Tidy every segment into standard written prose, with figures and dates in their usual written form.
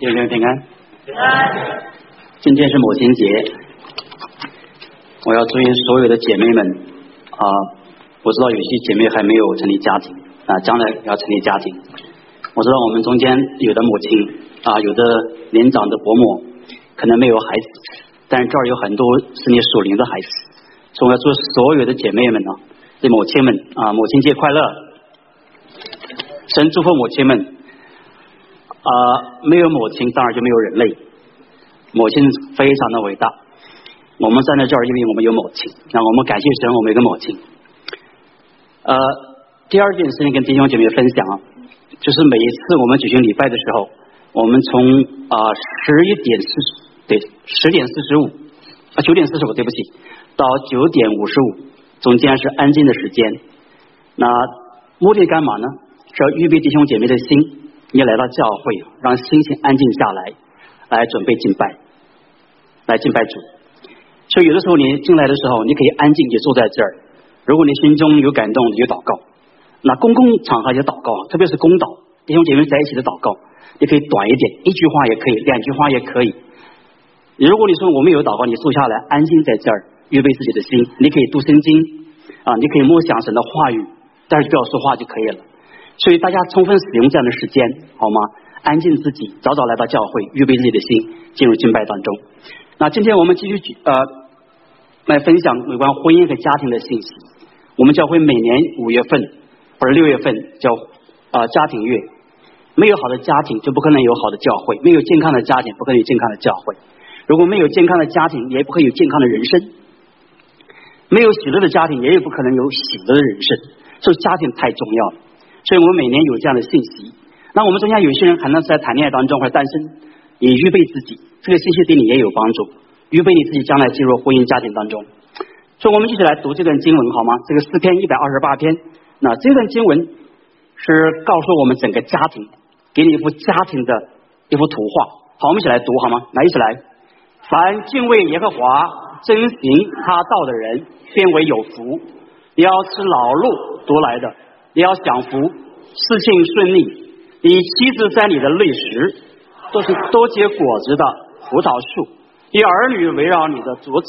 弟兄平安。今天是母亲节，我要祝愿所有的姐妹们我知道有些姐妹还没有成立家庭将来要成立家庭。我知道我们中间有的母亲有的年长的伯母可能没有孩子，但是这儿有很多是你属灵的孩子，所以我要祝所有的姐妹们对母亲们母亲节快乐。神祝福母亲们没有母亲当然就没有人类，母亲非常的伟大。我们站在这儿因为我们有母亲，那我们感谢神我们有个母亲。第二件事情跟弟兄姐妹分享就是每一次我们举行礼拜的时候，我们从10点45对不起到9点55中间是安静的时间。那目的干嘛呢？是要预备弟兄姐妹的心，你来到教会让心情安静下来，来准备敬拜，来敬拜主。所以有的时候你进来的时候你可以安静就坐在这儿，如果你心中有感动你就祷告。那公共场合也祷告，特别是公祷弟兄姐妹在一起的祷告，你可以短一点，一句话也可以，2句话也可以。如果你说我们有祷告，你坐下来安静在这儿预备自己的心，你可以读圣经你可以默想神的话语，但是不要说话就可以了。所以大家充分使用这样的时间好吗？安静自己，早早来到教会预备自己的心进入敬拜当中。那今天我们继续来分享有关婚姻和家庭的信息。我们教会每年5月份或者6月份叫家庭月，没有好的家庭就不可能有好的教会，没有健康的家庭不可能有健康的教会，如果没有健康的家庭也不会有健康的人生，没有喜乐的家庭也不可能有喜乐的人生。所以家庭太重要了，所以我们每年有这样的信息。那我们中间有些人可能是在谈恋爱当中或者单身，你预备自己，这个信息对你也有帮助，预备你自己将来进入婚姻家庭当中。所以我们一起来读这段经文好吗？这个诗篇128篇，那这段经文是告诉我们整个家庭，给你一幅家庭的一幅图画。好，我们一起来读好吗？来，一起来。凡敬畏耶和华遵行他道的人便为有福，你要吃劳碌得来的，你要享福，事情顺利，你妻子在你的内室都是多结果子的葡萄树，你儿女围绕你的桌子。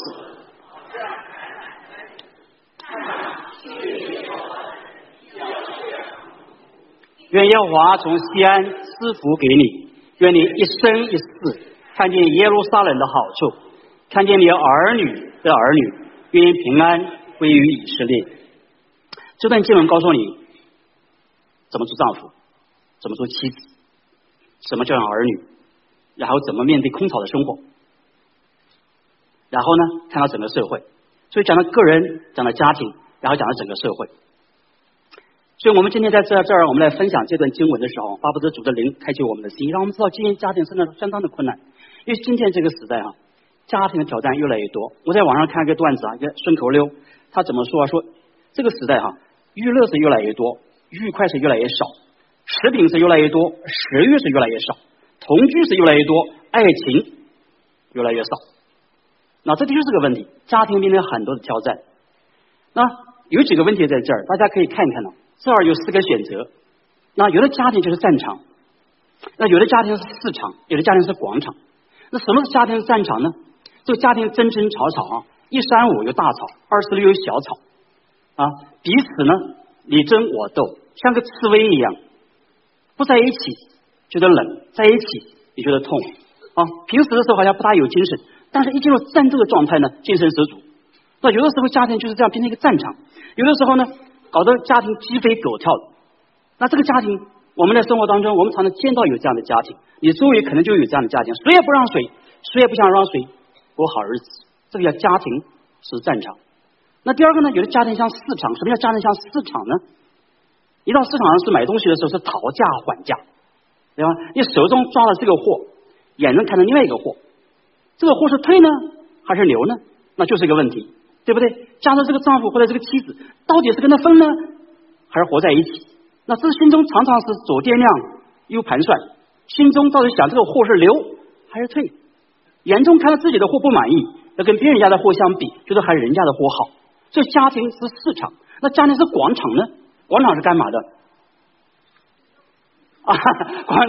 愿耶和华从西安赐福给你，愿你一生一世看见耶路撒冷的好处，看见你儿女的儿女，愿平安归于以色列。这段经文告诉你怎么做丈夫，怎么做妻子，什么教养儿女，然后怎么面对空巢的生活，然后呢看到整个社会。所以讲到个人，讲到家庭，然后讲到整个社会。所以我们今天在这儿我们来分享这段经文的时候，巴不得主的灵开启我们的心，让我们知道今天家庭相当的困难。因为今天这个时代家庭的挑战越来越多。我在网上看一个段子一个顺口溜，他怎么说说这个时代娱乐是越来越多，愉快是越来越少，食品是越来越多，食欲是越来越少，同居是越来越多，爱情越来越少。那这就是个问题，家庭面临很多的挑战。那有几个问题在这儿，大家可以看一看这儿有4个选择。那有的家庭就是战场，那有的家庭是市场，有的家庭是广场。那什么是家庭战场呢？这个家庭争争吵吵135有大吵，246有小吵彼此呢你争我斗，像个刺猬一样，不在一起觉得冷，在一起你觉得痛平时的时候好像不大有精神，但是一进入战斗的状态呢精神十足。那有的时候家庭就是这样变成一个战场，有的时候呢搞得家庭鸡飞狗跳的。那这个家庭我们在生活当中我们常常见到有这样的家庭，你周围可能就有这样的家庭，谁也不让谁，谁也不想让谁过好日子，这个叫家庭是战场。那第二个呢，有的家庭像市场。什么叫家庭像市场呢？一到市场上是买东西的时候是讨价还价，对吧？你手中抓了这个货，眼能看到另外一个货，这个货是退呢还是留呢？那就是一个问题，对不对？加上这个丈夫或者这个妻子到底是跟他分呢还是活在一起？那这心中常常是左掂量右盘算，心中到底想这个货是留还是退，眼中看到自己的货不满意，要跟别人家的货相比，觉得还是人家的货好。所以家庭是市场，那家庭是广场呢？广场是干嘛的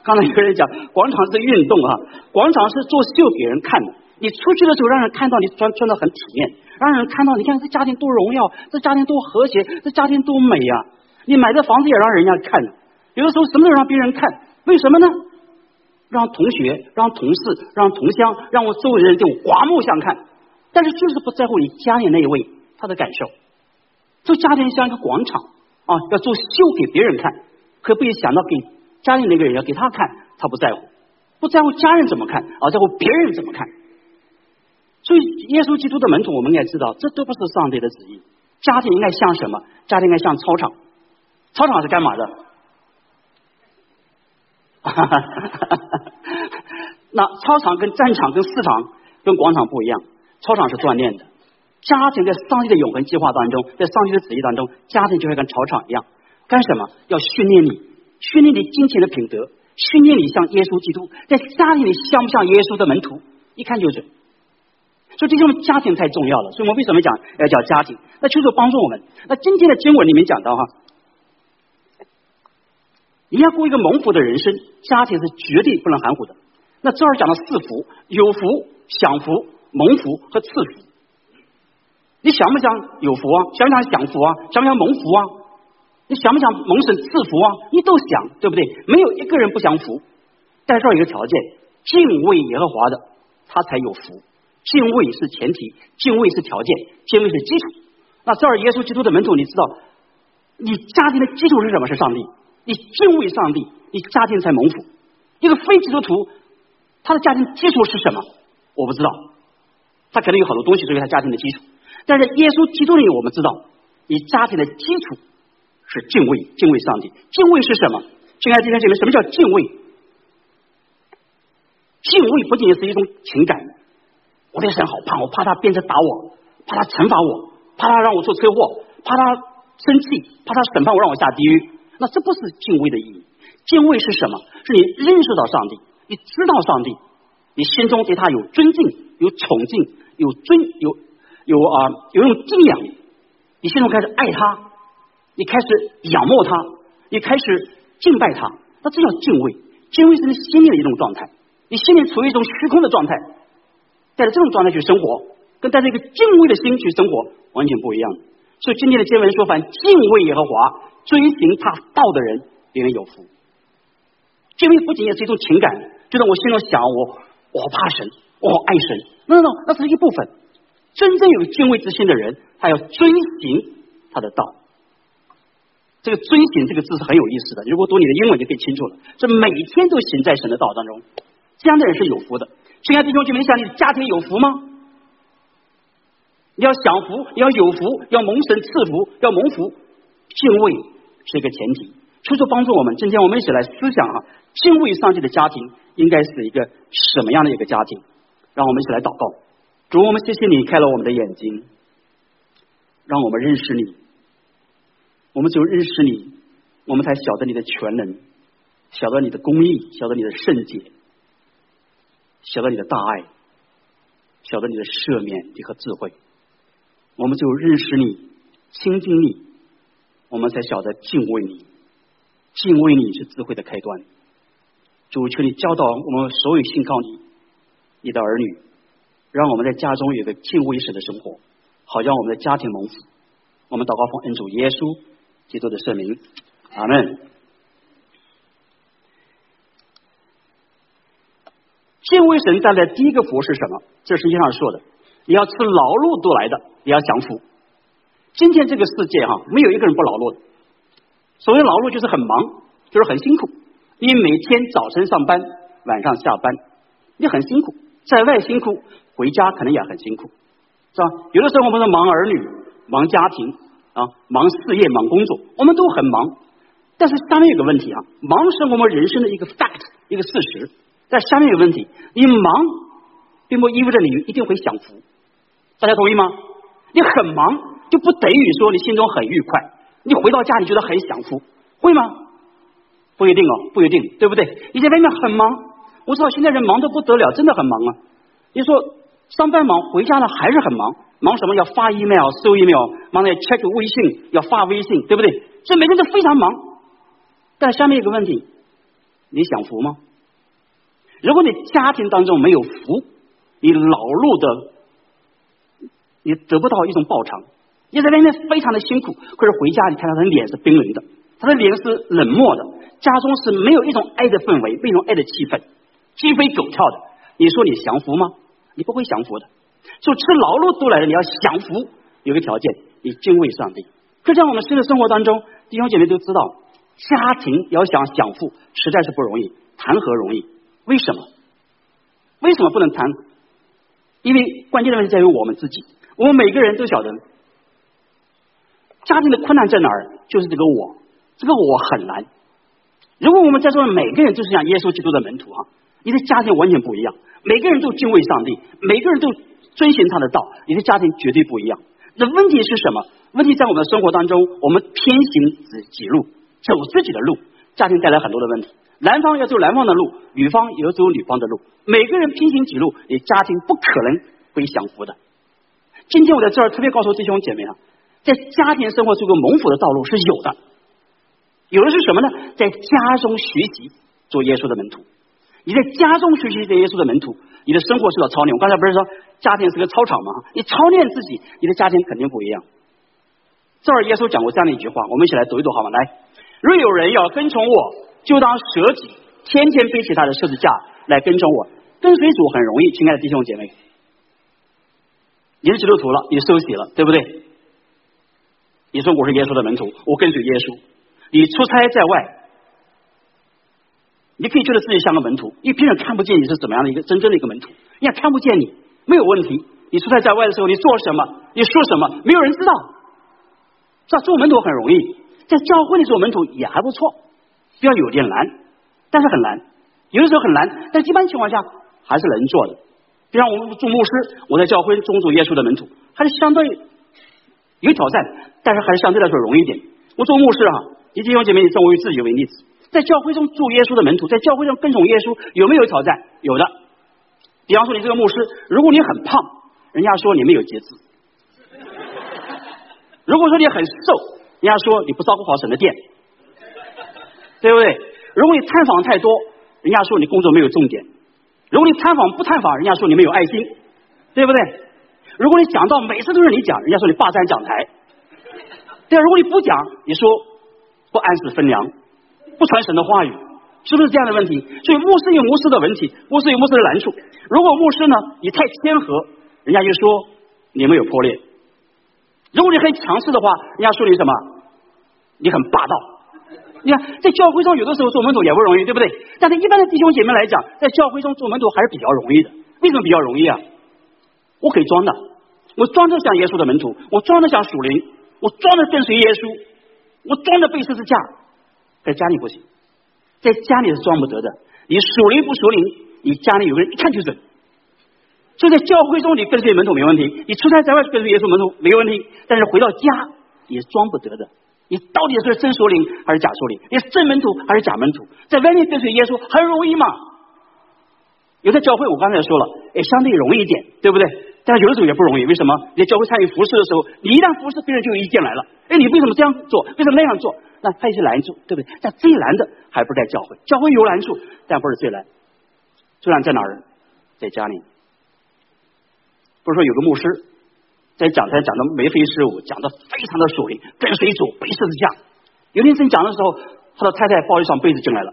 刚才有人讲广场是运动啊，广场是做秀给人看的。你出去的时候让人看到你穿得很体面，让人看到你看这家庭多荣耀，这家庭多和谐，这家庭多美啊！你买的房子也让人家看，有的时候什么都让别人看，为什么呢？让同学、让同事、让同乡、让我周围人就刮目相看，但是就是不在乎你家里那一位他的感受。做家庭像一个广场啊，要做秀给别人看，可不可以想到给家里那个人要给他看，他不在乎，不在乎家人怎么看，而在乎别人怎么看。所以耶稣基督的门徒，我们应该知道，这都不是上帝的旨意。家庭应该像什么？家庭应该像操场。操场是干嘛的？那操场跟战场、跟市场、跟广场不一样。操场是锻炼的，家庭在上帝的永恒计划当中，在上帝的旨意当中，家庭就会跟操场一样，干什么？要训练你，训练你金钱的品德，训练你像耶稣基督。在家庭里像不像耶稣的门徒？一看就准。所以这些家庭太重要了，所以我们为什么讲要叫家庭？那求主帮助我们。那今天的经文里面讲到哈，你要过一个蒙福的人生，家庭是绝对不能含糊的。那这儿讲的四福：有福、享福、蒙福和赐福。你想不想有福啊？想不想享福啊？想不想蒙福啊？你想不想蒙神赐福啊？你都想，对不对？没有一个人不享福。但是这儿有一个条件：敬畏耶和华的，他才有福。敬畏是前提，敬畏是条件，敬畏是基础。那这儿耶稣基督的门徒，你知道，你家庭的基础是什么？是上帝。你敬畏上帝，你家庭才蒙福。一个非基督徒，他的家庭基础是什么？我不知道，他可能有很多东西作为他家庭的基础。但是耶稣基督里，我们知道，你家庭的基础是敬畏，敬畏上帝。敬畏是什么？亲爱的弟兄姐妹，什么叫敬畏？敬畏不仅仅是一种情感。我对神好怕，我怕他变成打我，怕他惩罚我，怕他让我做车祸，怕他生气，怕他审判我让我下地狱。那这不是敬畏的意义。敬畏是什么？是你认识到上帝，你知道上帝，你心中对他有尊敬、有崇敬、有种敬仰，你心中开始爱他，你开始仰慕他，你开始敬拜他。那这叫敬畏。敬畏是你心里的一种状态，你心里处于一种虚空的状态。带着这种状态去生活，跟带着一个敬畏的心去生活完全不一样。所以今天的经文说，凡敬畏耶和华、遵行他道的人，必然有福。敬畏不仅仅是一种情感，就在我心中想我怕神，我爱神，那是一部分。真正有敬畏之心的人，他要遵行他的道。这个遵行这个字是很有意思的，如果读你的英文就更清楚了。是每天都行在神的道当中，这样的人是有福的。亲爱的弟兄姐妹，你想你的家庭有福吗？你要享福，你要有福，要蒙神赐福，要蒙福，敬畏是一个前提。求主帮助我们，今天我们一起来思想敬畏上帝的家庭应该是一个什么样的一个家庭？让我们一起来祷告。主，我们谢谢你开了我们的眼睛，让我们认识你。我们只有认识你，我们才晓得你的全能，晓得你的公义，晓得你的圣洁，晓得你的大爱，晓得你的赦免和智慧。我们只有认识你，亲近你，我们才晓得敬畏你。敬畏你是智慧的开端。主，求你教导我们所有信靠你的儿女，让我们在家中有个敬畏神的生活，好让我们的家庭蒙福。我们祷告奉恩主耶稣基督的圣名，阿们。敬畏神带来的第一个福是什么？这圣经上说的，你要吃劳碌得来的，你要享福。今天这个世界没有一个人不劳碌的。所谓劳碌就是很忙，就是很辛苦。你每天早晨上班，晚上下班，你很辛苦，在外辛苦，回家可能也很辛苦，是吧？有的时候我们说忙儿女、忙家庭忙事业、忙工作，我们都很忙。但是下面有个问题忙是我们人生的一个 fact， 一个事实。但下面有个问题，你忙并不意味着你一定会享福，大家同意吗？你很忙就不等于说你心中很愉快，你回到家你觉得很享福，会吗？不一定不一定，对不对？你在外面很忙，我知道现在人忙得不得了，真的很忙你说上班忙，回家呢还是很忙，忙什么？要发 email 收 email， 忙着 check 微信，要发微信，对不对？这每个人都非常忙。但下面有个问题， 你享福吗？如果你家庭当中没有福，你劳碌的，你得不到一种报偿，你在外面非常的辛苦，可是回家你看他的脸是冰冷的，他的脸是冷漠的，家中是没有一种爱的氛围，没有一种爱的气氛，鸡飞狗跳的，你说你享福吗？你不会享福的。就吃劳碌都来了，你要享福，有个条件，你敬畏上帝。可在我们现实生活当中，弟兄姐妹都知道，家庭要想享福实在是不容易，谈何容易？为什么？为什么不能谈？因为关键的问题在于我们自己，我们每个人都晓得家庭的困难在哪儿，就是这个我很难。如果我们在座的每个人都是像耶稣基督的门徒你的家庭完全不一样，每个人都敬畏上帝，每个人都遵循他的道，你的家庭绝对不一样。那问题是什么？问题在我们的生活当中，我们偏行己路，走自己的路，家庭带来很多的问题。男方要走男方的路，女方也要走女方的路，每个人偏行己路，你家庭不可能会享福的。今天我在这儿特别告诉弟兄姐妹在家庭生活中个蒙福的道路是有的，有的是什么呢？在家中学习做耶稣的门徒。你在家中学习做耶稣的门徒，你的生活受到操练。我刚才不是说家庭是个操场吗？你操练自己，你的家庭肯定不一样。这儿耶稣讲过这样的一句话，我们一起来读一读好吗？来，若有人要跟从我，就当舍己，天天背起他的十字架来跟从我。跟随主很容易，亲爱的弟兄姐妹，你是基督徒了，你受洗了，对不对？你说我是耶稣的门徒，我跟随耶稣。你出差在外，你可以觉得自己像个门徒，因为别人看不见你是怎么样的一个真正的一个门徒，人家看不见你，没有问题。你出差在外的时候，你做什么，你说什么，没有人知道。是吧？做门徒很容易，在教会里做门徒也还不错，比较有点难，但是很难，有的时候很难，但一般情况下还是能做的。比方我们做牧师，我在教会中做耶稣的门徒，还是相对有挑战，但是还是相对来说容易一点。我做牧师以弟兄姐妹以我自己为例子，在教会中做耶稣的门徒，在教会中跟从耶稣，有没有挑战？有的。比方说你这个牧师，如果你很胖，人家说你没有节制；如果说你很瘦，人家说你不照顾好神的殿，对不对？如果你探访太多，人家说你工作没有重点；如果你探访不探访，人家说你没有爱心，对不对？如果你讲到每次都是你讲，人家说你霸占讲台。对，如果你不讲，你说不按时分粮，不传神的话语，是不是这样的问题？所以牧师有牧师的问题，牧师有牧师的难处。如果牧师呢，你太谦和，人家就说你没有破裂；如果你很强势的话，人家说你什么？你很霸道。你看，在教会中有的时候做门徒也不容易，对不对？但是一般的弟兄姐妹来讲，在教会中做门徒还是比较容易的。为什么比较容易啊？我可以装的，我装着像耶稣的门徒，我装着像属灵，我装着跟随耶稣，我装着背十字架。在家里不行，在家里是装不得的。你属灵不属灵，你家里有个人一看就准。所以在教会中你跟随门徒没问题，你出差在外跟随耶稣门徒没问题，但是回到家你是装不得的。你到底是真属灵还是假属灵？你是真门徒还是假门徒？在外面跟随耶稣很容易嘛？有的教会我刚才说了，相对容易一点，对不对？但是有的时候也不容易，为什么？你在教会参与服侍的时候，你一旦服侍，别人就有意见来了。你为什么这样做？为什么那样做？那他有些难处，对不对？但最难的还不是在教会，教会有难处，但不是最难。最难在哪儿？在家里。不是说有个牧师在讲台讲的眉飞色舞，讲的非常的属灵，跟随主，背十字架。有天正讲的时候，他的太太抱一双被子进来了。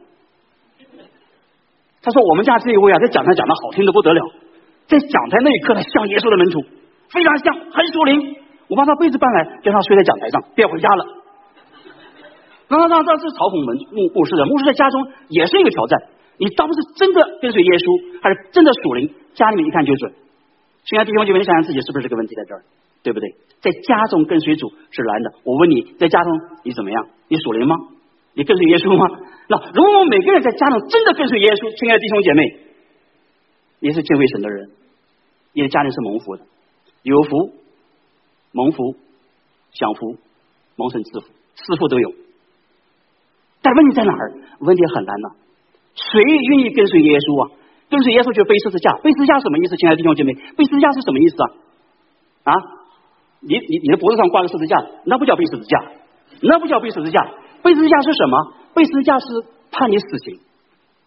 他说：“我们家这一位在讲台讲的好听的不得了，在讲台那一刻他像耶稣的门徒，非常像，很属灵。我把他被子搬来，叫他睡在讲台上，别回家了。”这是嘲讽牧师的。牧师在家中也是一个挑战，你到底是真的跟随耶稣，还是真的属灵？家里面一看就准。亲爱的弟兄姐妹，你想想自己是不是这个问题在这儿，对不对？在家中跟随主是难的。我问你，在家中你怎么样？你属灵吗？你跟随耶稣吗？那如果我们每个人在家中真的跟随耶稣，亲爱的弟兄姐妹，你是敬畏神的人，你的家庭是蒙福的，有福、蒙福、享福、蒙神赐福，四福都有。但问题在哪儿？问题很难呢。谁愿意跟随耶稣啊？跟随耶稣就背十字架，背十字架什么意思？亲爱的弟兄姐妹，背十字架是什么意思啊？你的脖子上挂着十字架，那不叫背十字架，那不叫背十字架。背十字架是什么？背十字架是判你死刑，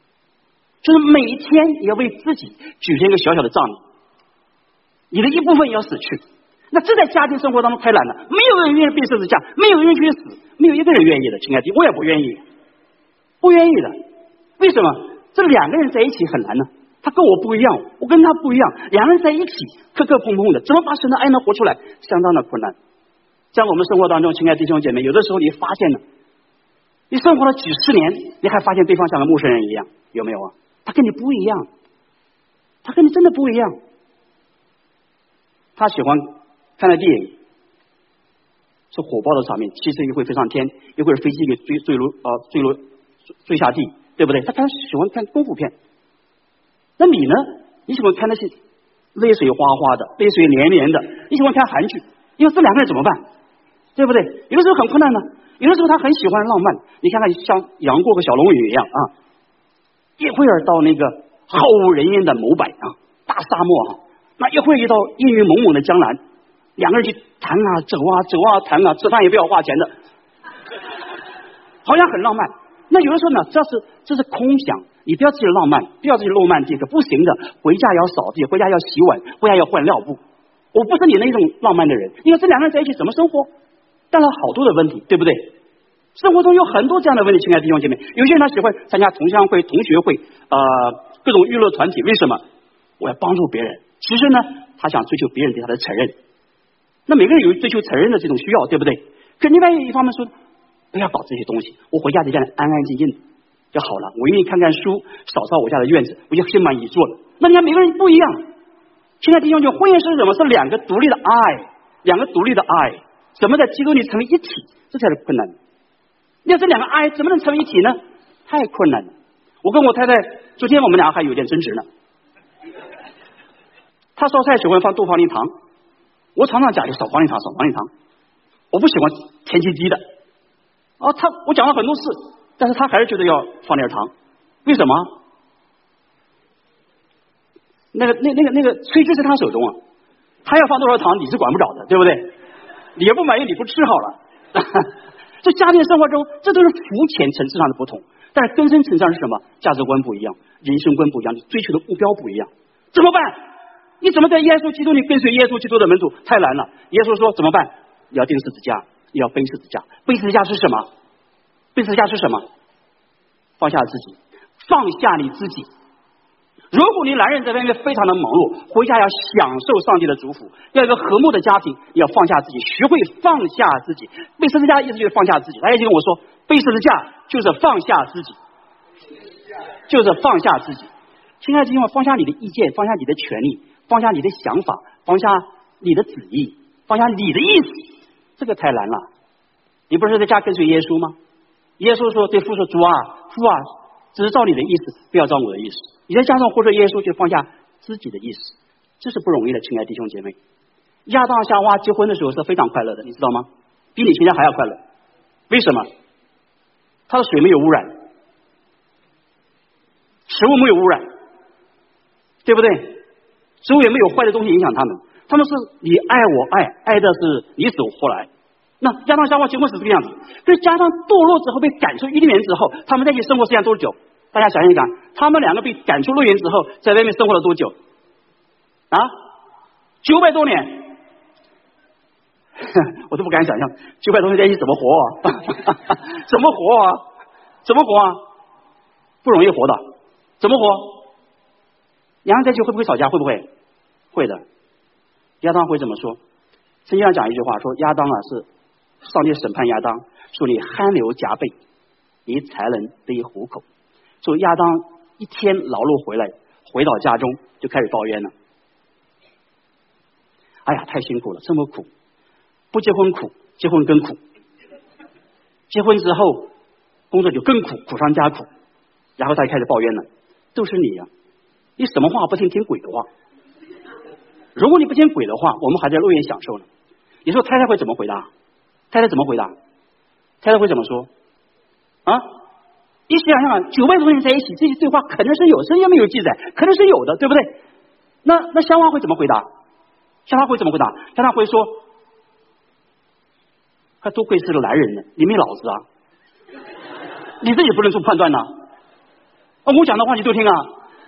就是每一天也要为自己举行一个小小的葬礼，你的一部分也要死去。那这在家庭生活当中太难了，没有人愿意背十字架，没有人愿意死，没有一个人愿意的，亲爱的，我也不愿意，不愿意的。为什么？这两个人在一起很难呢？他跟我不一样，我跟他不一样，两个人在一起磕磕碰碰的，怎么把神的爱能活出来，相当的困难。在我们生活当中，亲爱的弟兄姐妹，有的时候你发现了，你生活了几十年，你还发现对方像个陌生人一样，有没有啊？他跟你不一样，他跟你真的不一样。他喜欢看的电影是火爆的场面，汽车一会飞上天，一会儿飞机给坠下地，对不对？他喜欢看功夫片。那你呢？你喜欢看那些泪水哗哗的、泪水连连的，你喜欢看韩剧，因为这两个人怎么办？对不对？有的时候很困难呢，有的时候他很喜欢浪漫。你看看像杨过和小龙女一样啊，一会儿到那个毫无人烟的某百啊大沙漠啊，那一会儿遇到阴云蒙蒙的江南，两个人去谈啊走啊走啊谈啊，吃饭也不要花钱的，好像很浪漫。那有的时候呢，这是空想，你不要自己浪漫，不要自己浪漫这个不行的。回家要扫地，回家要洗碗，回家要换尿布。我不是你那种浪漫的人，因为这两个人在一起怎么生活，带来好多的问题，对不对？生活中有很多这样的问题，亲爱的弟兄姐妹。有些人他喜欢参加同乡会、同学会，各种娱乐团体，为什么？我要帮助别人。其实呢，他想追求别人对他的承认。那每个人有追求承认的这种需要，对不对？可另外一方面说，不要搞这些东西，我回家在家里安安静静就好了。我愿意看看书，扫扫我家的院子，我就心满意足了。那你看每个人不一样。现在弟兄姐妹，婚姻是什么？是两个独立的爱，两个独立的爱，怎么在基督里成为一体？这才是困难的。那这两个爱怎么能成为一体呢？太困难了。我跟我太太昨天我们俩还有点争执呢。她烧菜喜欢放多放粒糖，我常常讲就少放粒糖，少放粒糖。我不喜欢甜唧唧的。我讲了很多次，但是她还是觉得要放点糖。为什么？那个炊事在她手中啊，她要放多少糖你是管不着的，对不对？你也不满意，你不吃好了。这家庭生活中，这都是肤浅层次上的不同，但是根深层次上是什么？价值观不一样，人生观不一样，你追求的目标不一样，怎么办？你怎么在耶稣基督里跟随耶稣基督的门徒？太难了。耶稣说怎么办？你要钉十字架，你要背十字架。背十字架是什么？背十字架是什么？放下自己，放下你自己。如果你男人在外面非常的忙碌，回家要享受上帝的祝福，要有一个和睦的家庭，你要放下自己，学会放下自己。背十字架的意思就是放下自己。大家就跟我说，背十字架就是放下自己，就是放下自己。亲爱的弟兄，放下你的意见，放下你的权利，放下你的想法，放下你的旨意，放下你的意思，这个太难了。你不是在家跟随耶稣吗？耶稣说对父说，主啊，父啊，只是照你的意思，不要照我的意思。你在家中或者耶稣就放下自己的意思，这是不容易的，亲爱的弟兄姐妹。亚当夏娃结婚的时候是非常快乐的，你知道吗？比你现在还要快乐。为什么？他的水没有污染，食物没有污染，对不对？食物也没有坏的东西影响他们，他们是你爱我爱，爱的是你死我活来。那亚当夏娃结婚是这个样子，可是加上堕落之后被赶出伊甸园之后，他们在一起生活时间多久？大家想一想，他们两个被赶出乐园之后，在外面生活了多久啊？900多年，我都不敢想象900多年在一起怎么活啊？怎么活啊？怎么活啊？不容易活的，怎么活？两人在一起会不会吵架？会不会？会的。亚当会怎么说？圣经上讲一句话，说亚当啊是上帝审判亚当，说你汗流浃背，你才能得糊口。所以亚当一天劳碌回来，回到家中就开始抱怨了。哎呀，太辛苦了，这么苦，不结婚苦，结婚更苦，结婚之后工作就更苦，苦上加苦，然后他就开始抱怨了，都是你呀，你什么话不听，听鬼的话。如果你不听鬼的话，我们还在乐园享受呢。你说太太会怎么回答？太太怎么回答？太太会怎么说？啊？你想想，900多人在一起，这些对话可能是有，圣经没有记载，可能是有的，对不对？那夏娃会怎么回答？夏娃会怎么回答？夏娃会说：“还多亏是个男人呢，你没脑子啊！你自己不能做判断呢。 我讲的话你都听啊。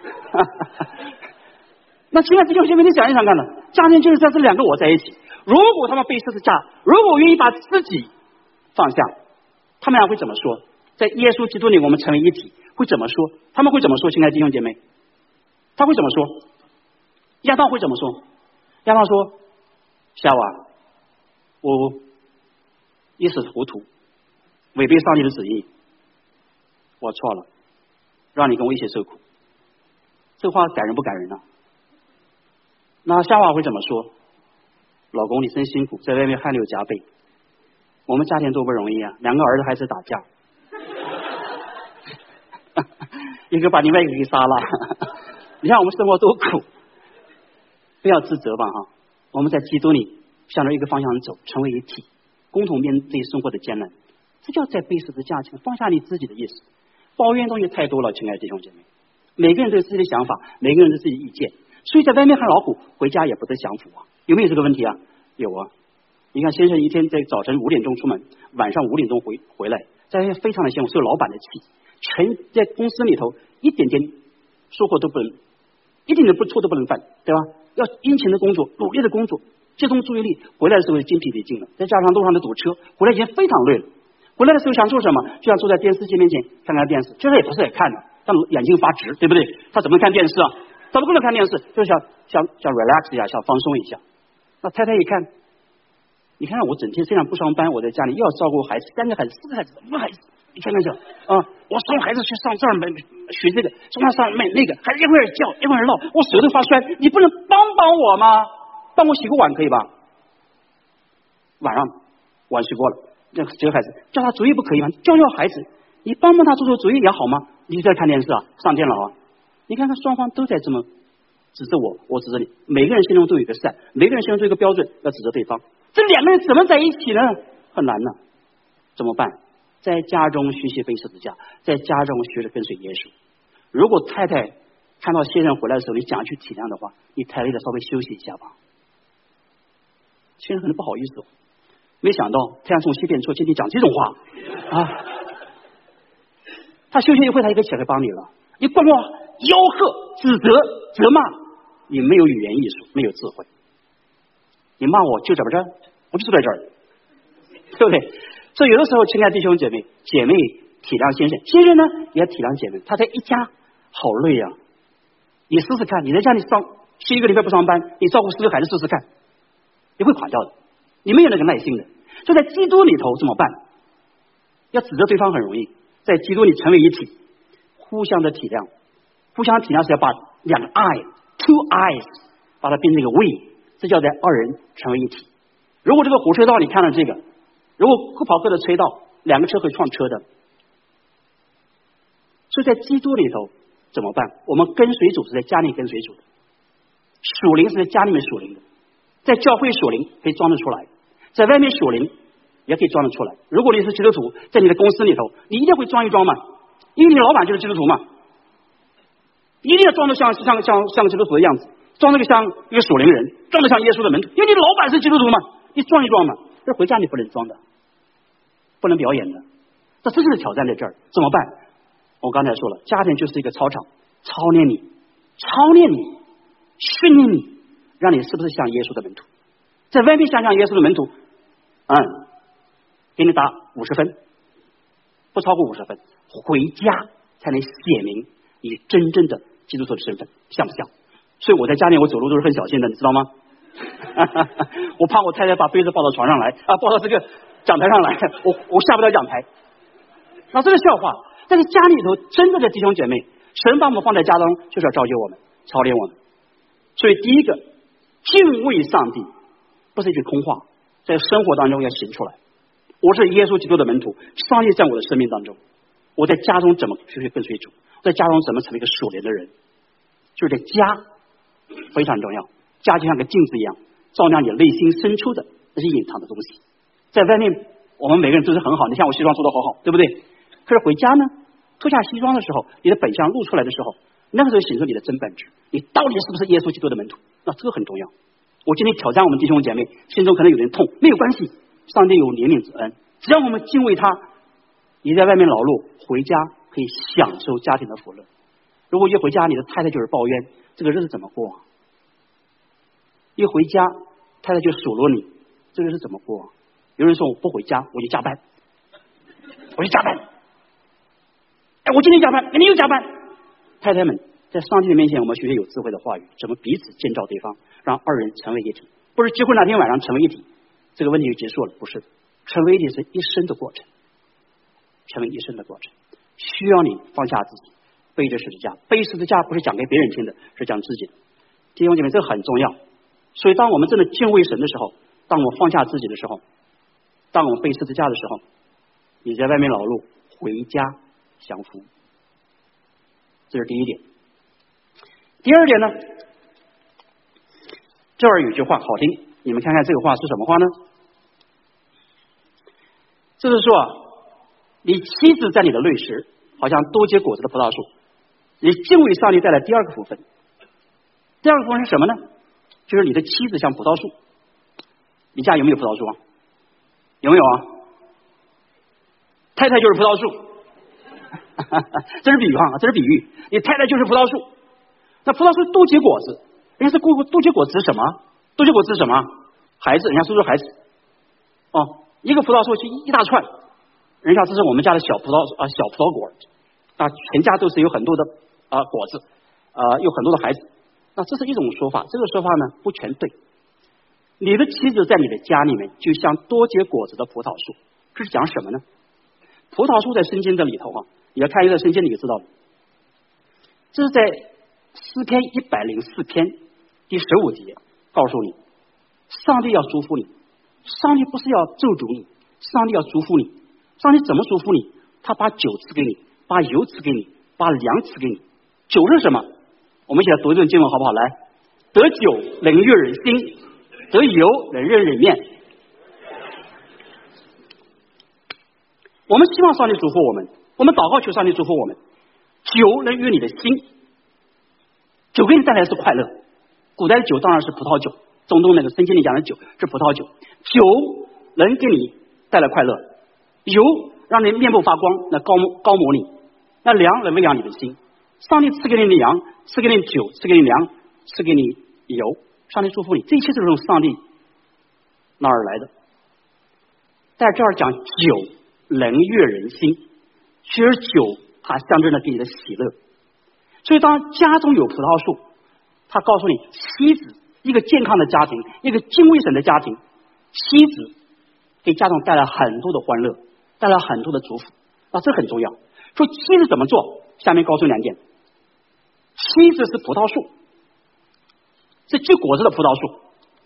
那亲爱的弟兄姐妹，你想一想看呢，家庭就是在这两个我在一起，如果他们背十字架，如果我愿意把自己放下，他们俩会怎么说？在耶稣基督里我们成为一体，会怎么说？他们会怎么说？亲爱的弟兄姐妹，他会怎么说？亚当会怎么说？亚当说，夏娃，我一时糊涂，违背上帝的旨意，我错了，让你跟我一起受苦。这话感人不感人呢？那夏娃会怎么说？老公你真辛苦，在外面汗流浃背，我们家庭多不容易啊，两个儿子还是打架，一个把另外一个给杀了。你看我们生活多苦，不要自责吧哈。我们在基督里向着一个方向走，成为一体，共同面对生活的艰难，这叫在背十字架前放下你自己的意思。抱怨东西太多了，亲爱的弟兄姐妹，每个人都有自己的想法，每个人都有自己的意见，所以在外面很老虎，回家也不得享福啊。有没有这个问题啊？有啊。你看先生一天在早晨5点钟出门，晚上5点钟回来，在外面非常的辛苦，受老板的气，全在公司里头一点点收获都不能，一点点不错都不能犯，对吧？要殷勤的工作，努力的工作，集中注意力，回来的时候精疲力尽了，再加上路上的堵车，回来已经非常累了。回来的时候想做什么？就想坐在电视机面前看看电视，其实也不是也看的，但眼睛发直，对不对？他怎么看电视啊？怎么可能看电视？就是想 relax 一下，想放松一下。那太太一看，你看我整天虽然不上班，我在家里又要照顾孩子，3个孩子4个孩子5个孩子，你看看这我送孩子去上这儿学这个，送他上那个，还一会儿叫一会儿闹，我手都发酸，你不能帮我吗？帮我洗个碗可以吧？晚上碗洗过了，这个孩子叫他作业不可以吗？教孩子，你帮他做作业也好吗？你在看电视啊，上电脑啊，你看看双方都在这么指责我指责你，每个人心中都有一个善，每个人心中都有一个标准要指责对方，这两个人怎么在一起呢？很难呢。怎么办？在家中学习背十字架，在家中学着跟随耶稣。如果太太看到先生回来的时候，你想去体谅的话，你太累了稍微休息一下吧。先生可能不好意思，没想到太阳从西边出，今天讲这种话啊！他休息一会，他一个起来帮你了。你光我吆喝、指责、责骂，你没有语言艺术，没有智慧。你骂我就在这儿，我就坐在这儿，对不对？所以有的时候，亲爱的弟兄姐妹体谅先生，先生呢也体谅姐妹。他在一家好累啊！你试试看，你在家里7个礼拜不上班，你照顾4个孩子试试看，你会垮掉的。你没有那个耐心的。就在基督里头怎么办？要指责对方很容易，在基督里成为一体，互相的体谅。互相体谅是要把两个 two eyes 把它变成一个 we， 这叫在2人成为一体。如果这个火车道你看了这个，如果各跑各的车道，2个车会撞车的。所以在基督里头怎么办？我们跟随主是在家里跟随主的，属灵是在家里面属灵的，在教会属灵可以装得出来，在外面属灵也可以装得出来。如果你是基督徒，在你的公司里头，你一定会装一装嘛，因为你老板就是基督徒嘛，一定要装得像基督徒的样子，装得像一个属灵人，装得像耶稣的门徒，因为你老板是基督徒嘛，你装一装嘛。这回家你不能装的，不能表演的，这真正的挑战在这儿。怎么办？我刚才说了，家庭就是一个操场，操练你，训练你，让你是不是像耶稣的门徒？在外面像耶稣的门徒，给你打50分，不超过50分，回家才能写明你真正的基督徒的身份，像不像？所以我在家里我走路都是很小心的，你知道吗？我怕我太太把杯子抱到床上来抱到这个讲台上来，我下不了讲台。那这个笑话，但是家里头真正的弟兄姐妹，神把我们放在家中，就是要造就我们，操练我们。所以第一个，敬畏上帝不是一句空话，在生活当中要行出来。我是耶稣基督的门徒，上帝在我的生命当中，我在家中怎么去跟随主，在家中怎么成为一个属灵的人，就是在家非常重要。家就像个镜子一样，照亮你内心深处的那些隐藏的东西。在外面我们每个人都是很好，你看我西装做得好好，对不对？可是回家呢，脱下西装的时候，你的本相露出来的时候，那个时候显出你的真本质，你到底是不是耶稣基督的门徒？那这个很重要。我今天挑战我们弟兄姐妹，心中可能有点痛，没有关系，上帝有怜悯之恩，只要我们敬畏他，你在外面劳碌，回家可以享受家庭的福乐。 如果一回家你的太太就是抱怨，这个日子怎么过？一回家太太就数落你，这个日子怎么过？有人说我不回家我就加班，我就加班，哎，我今天加班，明天又加班。太太们在上帝的面前，我们学习有智慧的话语，怎么彼此建造对方，让二人成为一体。不是结婚那天晚上成为一体，这个问题就结束了，不是的，成为一体是一生的过程，成为一生的过程，需要你放下自己，背着十字架。背十字架不是讲给别人听的，是讲自己的。弟兄姐妹，这个很重要。所以当我们真的敬畏神的时候，当我们放下自己的时候，当我们背十字架的时候，你在外面劳碌，回家享福。这是第一点。第二点呢，这儿有句话好听，你们看看这个话是什么话呢？就是说你妻子在你的内时，好像多结果子的葡萄树。你敬畏上帝带来第二个部分，第二个部分是什么呢？就是你的妻子像葡萄树。你家有没有葡萄树啊？有没有啊？太太就是葡萄树。这是比喻哈，这是比喻。你太太就是葡萄树，那葡萄树多结果子，人家是多结果子是什么？多结果子是什么？孩子，人家说孩子。哦，一个葡萄树是一大串，人家这是我们家的小葡萄果啊，全家都是有很多的果子，有很多的孩子。那这是一种说法，这个说法呢不全对。你的妻子在你的家里面就像多结果子的葡萄树，这是讲什么呢？葡萄树在圣经的里头你要看一个圣经你就知道了。这是在诗篇104篇第15节告诉你，上帝要祝福你，上帝不是要咒诅你，上帝要祝福你。上帝怎么祝福你？他把酒赐给你，把油赐给你，把粮赐给你。酒是什么？我们一起来读一段经文好不好？来，得酒能悦人心，得油能润人面。我们希望上帝祝福我们，我们祷告求上帝祝福我们。酒能悦你的心，酒给你带来的是快乐。古代的酒当然是葡萄酒，中东那个圣经里讲的酒是葡萄酒。酒能给你带来快乐，油让你面部发光，那高摩你，那粮能喂养你的心。上帝赐给你粮，赐给你酒，赐给你粮，赐给你油，上帝祝福你，这一切都是从上帝那儿来的。在这儿讲酒能悦人心，其实酒它象征着给你的喜乐。所以当家中有葡萄树，他告诉你，妻子一个健康的家庭，一个敬畏神的家庭，妻子给家中带来很多的欢乐，带来很多的祝福，这很重要。说妻子怎么做，下面告诉2点。妻子是葡萄树，是结果子的葡萄树。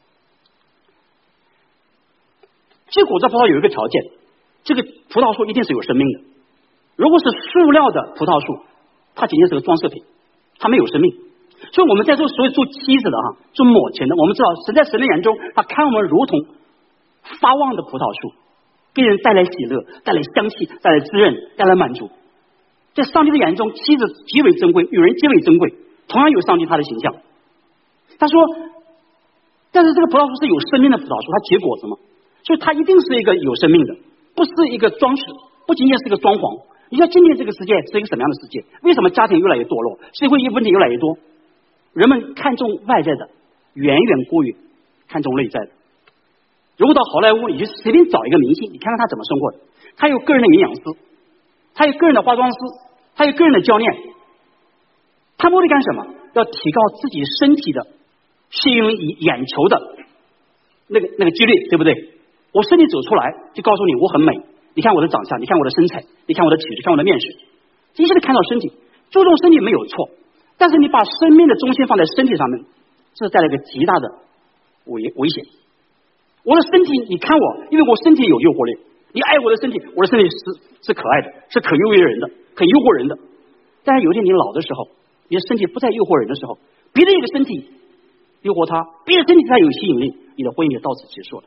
结果子的葡萄有一个条件，这个葡萄树一定是有生命的。如果是塑料的葡萄树，它仅仅是个装饰品，它没有生命。所以我们在座所有做妻子的做母亲的，我们知道神在神的眼中，他看我们如同发旺的葡萄树，给人带来喜乐，带来香气，带来滋润，带来满足。在上帝的眼中，妻子极为珍贵，女人极为珍贵，同样有上帝他的形象。他说，但是这个葡萄树是有生命的葡萄树，它结果子嘛，所以它一定是一个有生命的，不是一个装饰，不仅仅是一个装潢。你知道今天这个世界是一个什么样的世界？为什么家庭越来越堕落，社会问题越来越多？人们看重外在的，远远过于看重内在的。如果到好莱坞，你就随便找一个明星，你看看他怎么生活的。他有个人的营养师，他有个人的化妆师，他有个人的教练。他目的干什么？要提高自己身体的吸引眼球的那个几率，对不对？我身体走出来就告诉你我很美，你看我的长相，你看我的身材，你看我的体质，看我的面试，这些都看到身体，注重身体没有错，但是你把生命的中心放在身体上面，这带来一个极大的危险。我的身体你看我，因为我身体有诱惑力，你爱我的身体，我的身体是可爱的，是可优越人的，可诱惑人的。但是有一天你老的时候，你的身体不再诱惑人的时候，别的一个身体诱惑他，别的身体才有吸引力，你的婚姻就到此结束了。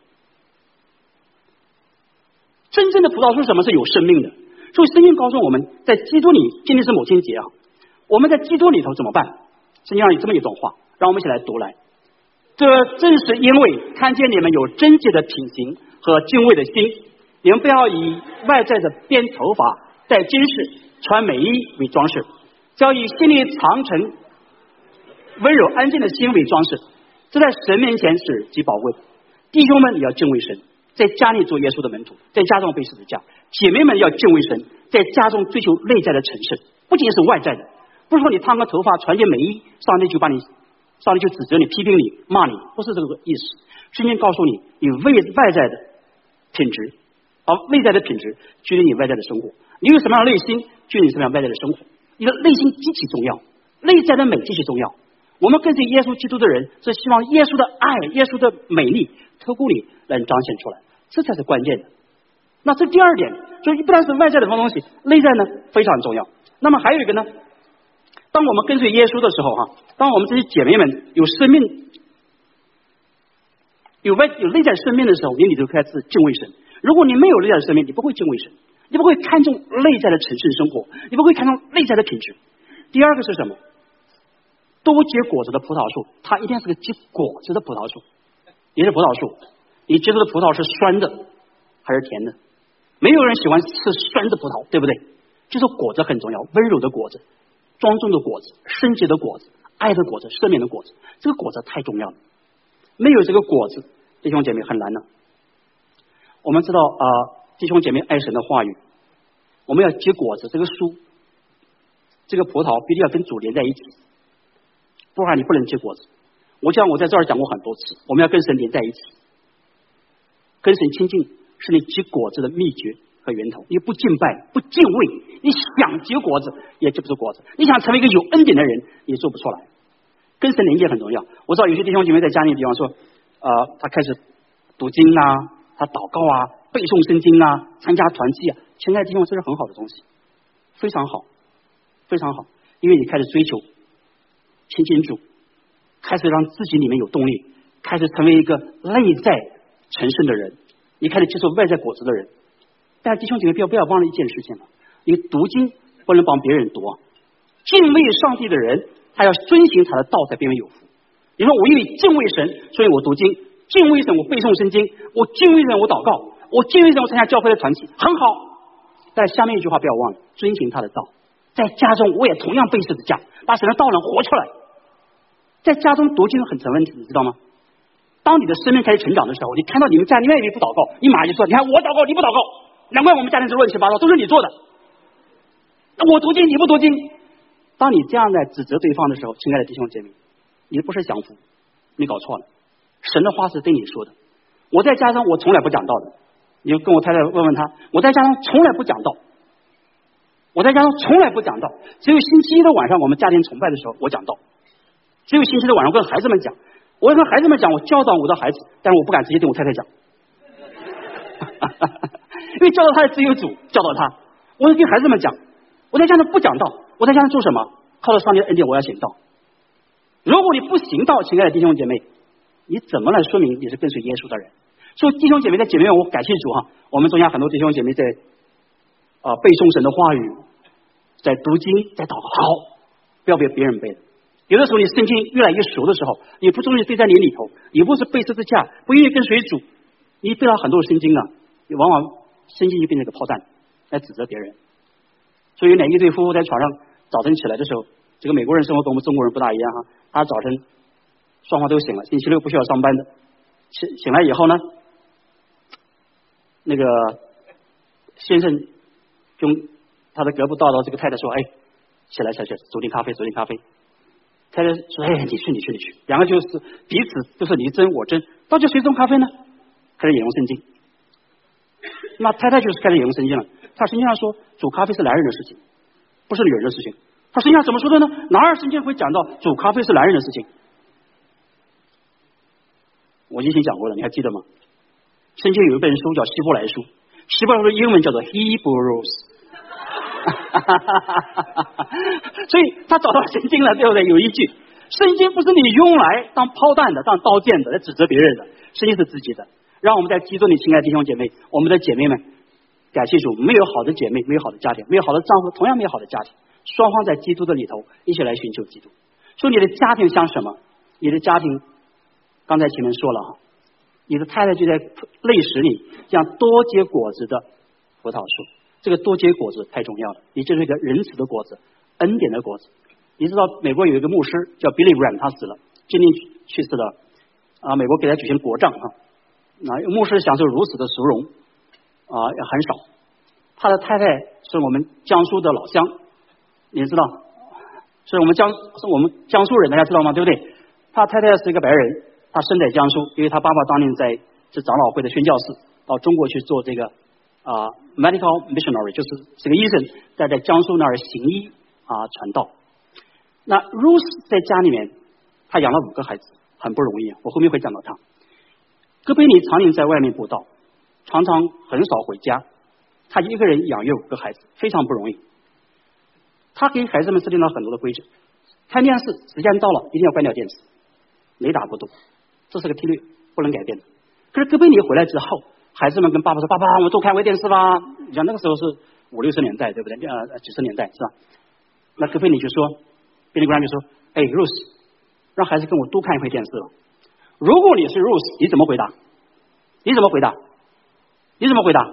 真正的葡萄树是什么？是有生命的。所以圣经告诉我们，在基督里，今天是母亲节我们在基督里头怎么办？圣经上有这么一段话，让我们一起来读来。这正是因为看见你们有贞洁的品行和敬畏的心，你们不要以外在的编头发、戴金饰、穿美衣为装饰， 只要以心里常存温柔安静的心为装饰，这在神面前是极宝贵的。弟兄们，你要敬畏神，在家里做耶稣的门徒，在家中背十字架。姐妹们要敬畏神，在家中追求内在的成圣，不仅是外在的。不是说你烫个头发穿件美衣，上帝就指责你批评你骂你，不是这个意思。圣经告诉你，你外在的品质，内在的品质决定你外在的生活。你有什么样的内心，决定你什么样外在的生活。你的内心极其重要，内在的美极其重要。我们跟随耶稣基督的人，是希望耶稣的爱、耶稣的美丽透过你来彰显出来，这才是关键的。那这第二点，就是不但是外在的东西，内在呢非常重要。那么还有一个呢，当我们跟随耶稣的时候当我们这些姐妹们有生命、有内在生命的时候，你就开始敬畏神。如果你没有内在的生命，你不会敬畏神，你不会看重内在的诚实生活，你不会看重内在的品质。第二个是什么？多结果子的葡萄树，它一定是个结果子的葡萄树。也是葡萄树，你结出的葡萄是酸的还是甜的？没有人喜欢吃酸的葡萄，对不对？就是果子很重要，温柔的果子，庄重的果子，圣洁的果子，爱的果子，赦免的果子，这个果子太重要了。没有这个果子，弟兄姐妹很难的。我们知道弟兄姐妹爱神的话语，我们要结果子，这个树，这个葡萄必须要跟主连在一起，不然你不能结果子。我在这儿讲过很多次，我们要跟神连在一起，跟神亲近是你结果子的秘诀和源头。你不敬拜不敬畏，你想结果子也结不出果子。你想成为一个有恩典的人，也做不出来。跟神连接很重要。我知道有些弟兄姐妹在家里，比方说他开始读经他祷告背诵圣经参加团契亲爱的弟兄，这是很好的东西，非常好非常好。因为你开始追求亲近主，开始让自己里面有动力，开始成为一个内在成圣的人，你开始接受外在果子的人。但是弟兄姐妹不要忘了一件事情你读经不能帮别人读敬畏上帝的人，他要遵行他的道才变为有福。你说我因为敬畏神，所以我读经，敬畏神我背诵圣经，我敬畏神我祷告，我敬畏神我参加教会的团契，很好。但下面一句话不要忘了，遵行他的道。在家中我也同样背十字架，把神的道能活出来。在家中读经很成问题，你知道吗？当你的生命开始成长的时候，你看到你们家里面也不祷告，你马上就说，你看我祷告你不祷告，难怪我们家庭是乱七八糟，都是你做的。我读经你不读经。当你这样在指责对方的时候，亲爱的弟兄姐妹，你不是降服，你搞错了。神的话是对你说的。我在家中我从来不讲道的，你就跟我太太问问他，我在家中从来不讲道，我在家中从来不讲道，只有星期一的晚上我们家庭崇拜的时候我讲道，只有星期一的晚上跟孩子们讲，我跟孩子们讲，我教导我的孩子，但是我不敢直接对我太太讲因为教导他只有主教导他，我就跟孩子们讲，我在家中不讲道，我在家中做什么？靠着上帝的恩典我要行道。如果你不行道，亲爱的弟兄姐妹，你怎么来说明你是跟随耶稣的人？所以弟兄姐妹在姐妹们，我感谢主我们中间很多弟兄姐妹在背诵神的话语，在读经，在祷告，好，不要被别人背的。有的时候你圣经越来越熟的时候，你不忠心对在你里头，你不是背十字架，不愿意跟随主，你背了很多圣经你往往圣经就变成个炮弹来指责别人。所以有一对夫妇在床上早晨起来的时候，这个美国人生活跟我们中国人不大一样他早晨双方都醒了，星期六不需要上班的，醒来以后呢，那个先生就他的胳膊抱到这个太太说，起来走进咖啡。太太说，你去，两个就是彼此都是你争我争，到底谁种咖啡呢？开始引用圣经。那太太就是开始引用圣经了，他圣经上说煮咖啡是男人的事情，不是女人的事情。他圣经上怎么说的呢？哪儿圣经会讲到煮咖啡是男人的事情？我以前讲过了，你还记得吗？圣经有一本书叫希伯来书，希伯来书的英文叫做 Hebrews 所以他找到圣经了，对不对？有一句，圣经不是你用来当炮弹的，当刀剑的，来指责别人的，圣经是自己的。让我们在基督里，亲爱的弟兄姐妹，我们的姐妹们，感谢主，没有好的姐妹，没有好的家庭，没有好的丈夫，同样没有好的家庭。双方在基督的里头一起来寻求基督。说你的家庭像什么？你的家庭刚才前面说了你的太太就在类使你这样多结果子的葡萄树。这个多结果子太重要了，你就是一个仁慈的果子， 恩典的果子。你知道美国有一个牧师叫 Billy Graham， 他死了，今年去世了啊，美国给他举行国葬啊。牧师享受如此的殊荣啊，也很少。他的太太是我们江苏的老乡，你知道，是我们江苏人，大家知道吗？对不对？他太太是一个白人，他生在江苏，因为他爸爸当年是长老会的宣教士，到中国去做这个medical missionary， 就是这个医生，在江苏那儿行医传道。那 Ruth 在家里面，她养了5个孩子，很不容易啊。我后面会讲到她。戈贝尼常年在外面布道，常常很少回家，他一个人养育5个孩子，非常不容易。他给孩子们制定了很多的规则，看电视时间到了一定要关掉电视，雷打不动，这是个定律，不能改变的。可是戈贝尼回来之后，孩子们跟爸爸说：“爸爸，我们多看回电视吧。”你像那个时候是50、60年代，对不对？90年代是吧？那戈贝尼就说，Billy Graham就说：“哎 ，Ruth， 让孩子跟我多看一回电视了。如果你是 Ruth， 你怎么回答？你怎么回答？你怎么回答？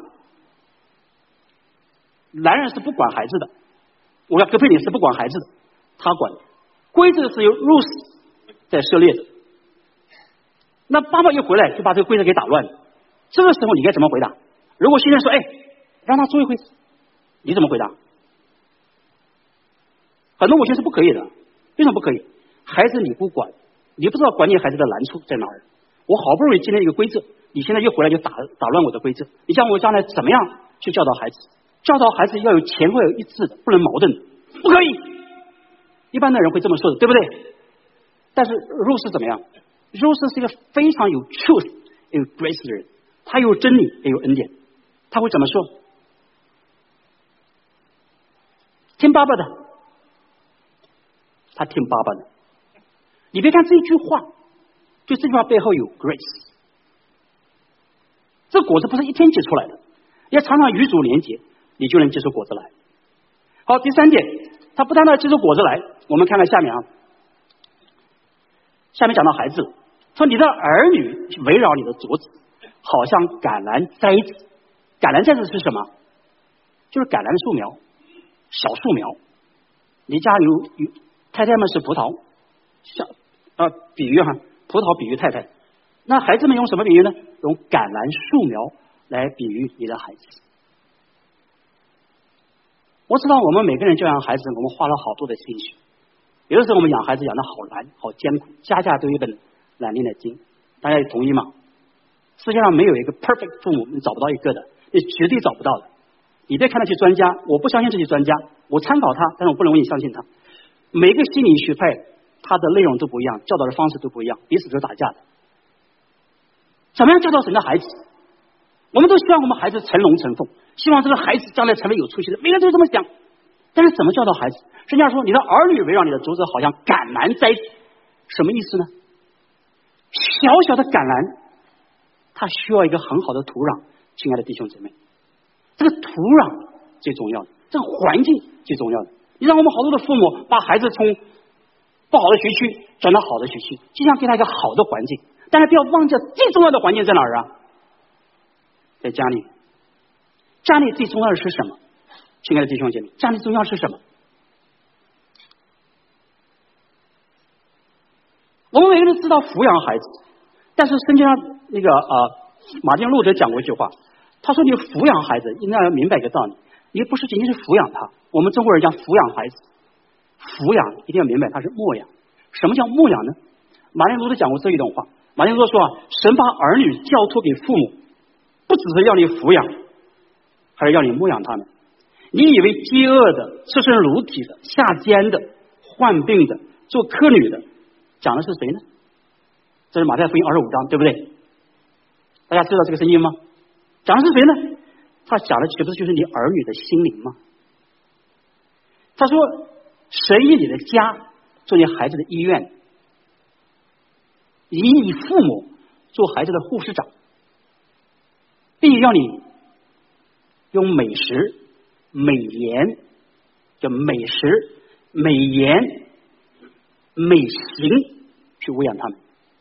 男人是不管孩子的，我要戈贝尼是不管孩子的，他管，规则是由 Ruth 在设立的。那爸爸一回来就把这个规则给打乱了。这个时候你该怎么回答？如果先生说：“哎，让他做一回，你怎么回答？”很多母亲是不可以的，为什么不可以？孩子你不管，你不知道管理孩子的难处在哪儿。我好不容易建立一个规则，你现在一回来就打乱我的规则。你叫我将来怎么样去教导孩子？教导孩子要有前后有一致的，不能矛盾的，不可以。一般的人会这么说的，对不对？但是Ruth是怎么样？Ruth是一个非常有 truth 有 grace 的人，他有真理也有恩典。他会怎么说？听爸爸的，他听爸爸的。你别看这句话，就这句话背后有 grace。这果子不是一天结出来的，要常常与主连结，你就能结出果子来。好，第3点，他不但要结出果子来，我们看看下面下面讲到孩子，说你的儿女围绕你的桌子，好像橄榄栽子。橄榄栽子是什么？就是橄榄树苗，小树苗。你家有太太们是葡萄，比喻葡萄比喻太太。那孩子们用什么比喻呢？用橄榄树苗来比喻你的孩子。我知道我们每个人教养孩子，我们花了好多的心血。有的时候我们养孩子养得好难，好艰苦，家家都有一本难念的经。大家也同意吗？世界上没有一个 perfect 父母，你找不到一个的，你绝对找不到的。你别看那些专家，我不相信这些专家，我参考他，但是我不容易相信他。每个心理学派他的内容都不一样，教导的方式都不一样，彼此都打架的。怎么样教导神的孩子？我们都希望我们孩子成龙成凤，希望这个孩子将来成为有出息的，每个人都这么想。但是怎么教导孩子？圣经说你的儿女围绕你的桌子，好像橄榄栽子，什么意思呢？小小的橄榄，它需要一个很好的土壤。亲爱的弟兄姊妹，这个土壤最重要的，这个环境最重要的。你让我们好多的父母把孩子从不好的学区转到好的学区，就想给他一个好的环境，但是不要忘记最重要的环境在哪儿啊？在家里。家里最重要的是什么？亲爱的弟兄姐妹，家里重要是什么？我们每个人都知道抚养孩子，但是圣经上那个马丁路德讲过一句话，他说你抚养孩子应该要明白一个道理，你不是仅仅是抚养他。我们中国人讲抚养孩子，抚养一定要明白它是牧养。什么叫牧养呢？马丁路德讲过这一段话，马丁路德说神把儿女交托给父母，不只是要你抚养，还是要你牧养他们。你以为饥饿的、赤身裸体的、下监的、患病的、做客旅的，讲的是谁呢？这是马太福音25章，对不对？大家知道这个圣经吗？讲的是谁呢？他讲的岂不是就是你儿女的心灵吗？他说神以你的家做你孩子的医院，以你父母做孩子的护士长，并要你用美食、美言，叫美食、美言、美行去喂养他们。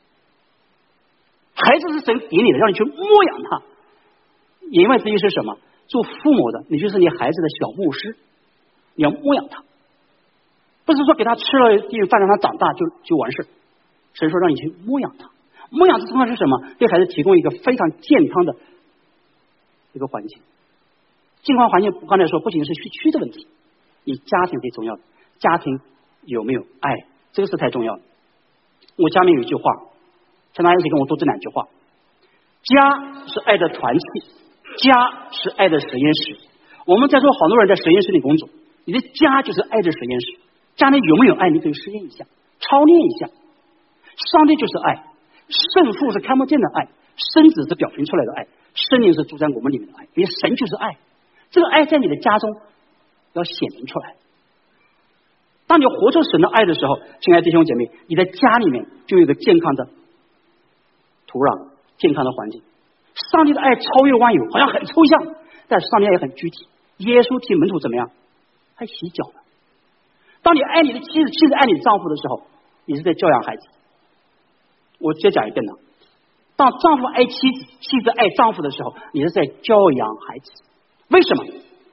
孩子是神给你的，让你去牧养他。言外之意是什么？做父母的，你就是你孩子的小牧师，你要牧养他。 不是说给他吃了一顿饭让他长大就完事，神说让你去牧养他。牧养的重要是什么？给孩子提供一个非常健康的一个环境。健康环境刚才说不仅是学区的问题，你家庭最重要的，家庭有没有爱，这个是太重要的。我家里面有一句话，常常一起跟我读这2句话：家是爱的团契，家是爱的实验室。我们在座好多人在实验室里工作，你的家就是爱的实验室。家里有没有爱，你可以实验一下，操练一下。上帝就是爱，圣父是看不见的爱，圣子是表现出来的爱，圣灵是住在我们里面的爱，因为神就是爱。这个爱在你的家中要显明出来。当你活出神的爱的时候，亲爱的弟兄姐妹，你的家里面就有一个健康的土壤，健康的环境。上帝的爱超越万有，好像很抽象，但是上帝爱也很具体。耶稣替门徒怎么样？还洗脚呢。当你爱你的妻子，妻子爱你的丈夫的时候，你是在教养孩子。我直接讲一遍呢，当丈夫爱妻子，妻子爱丈夫的时候，你是在教养孩子。为什么？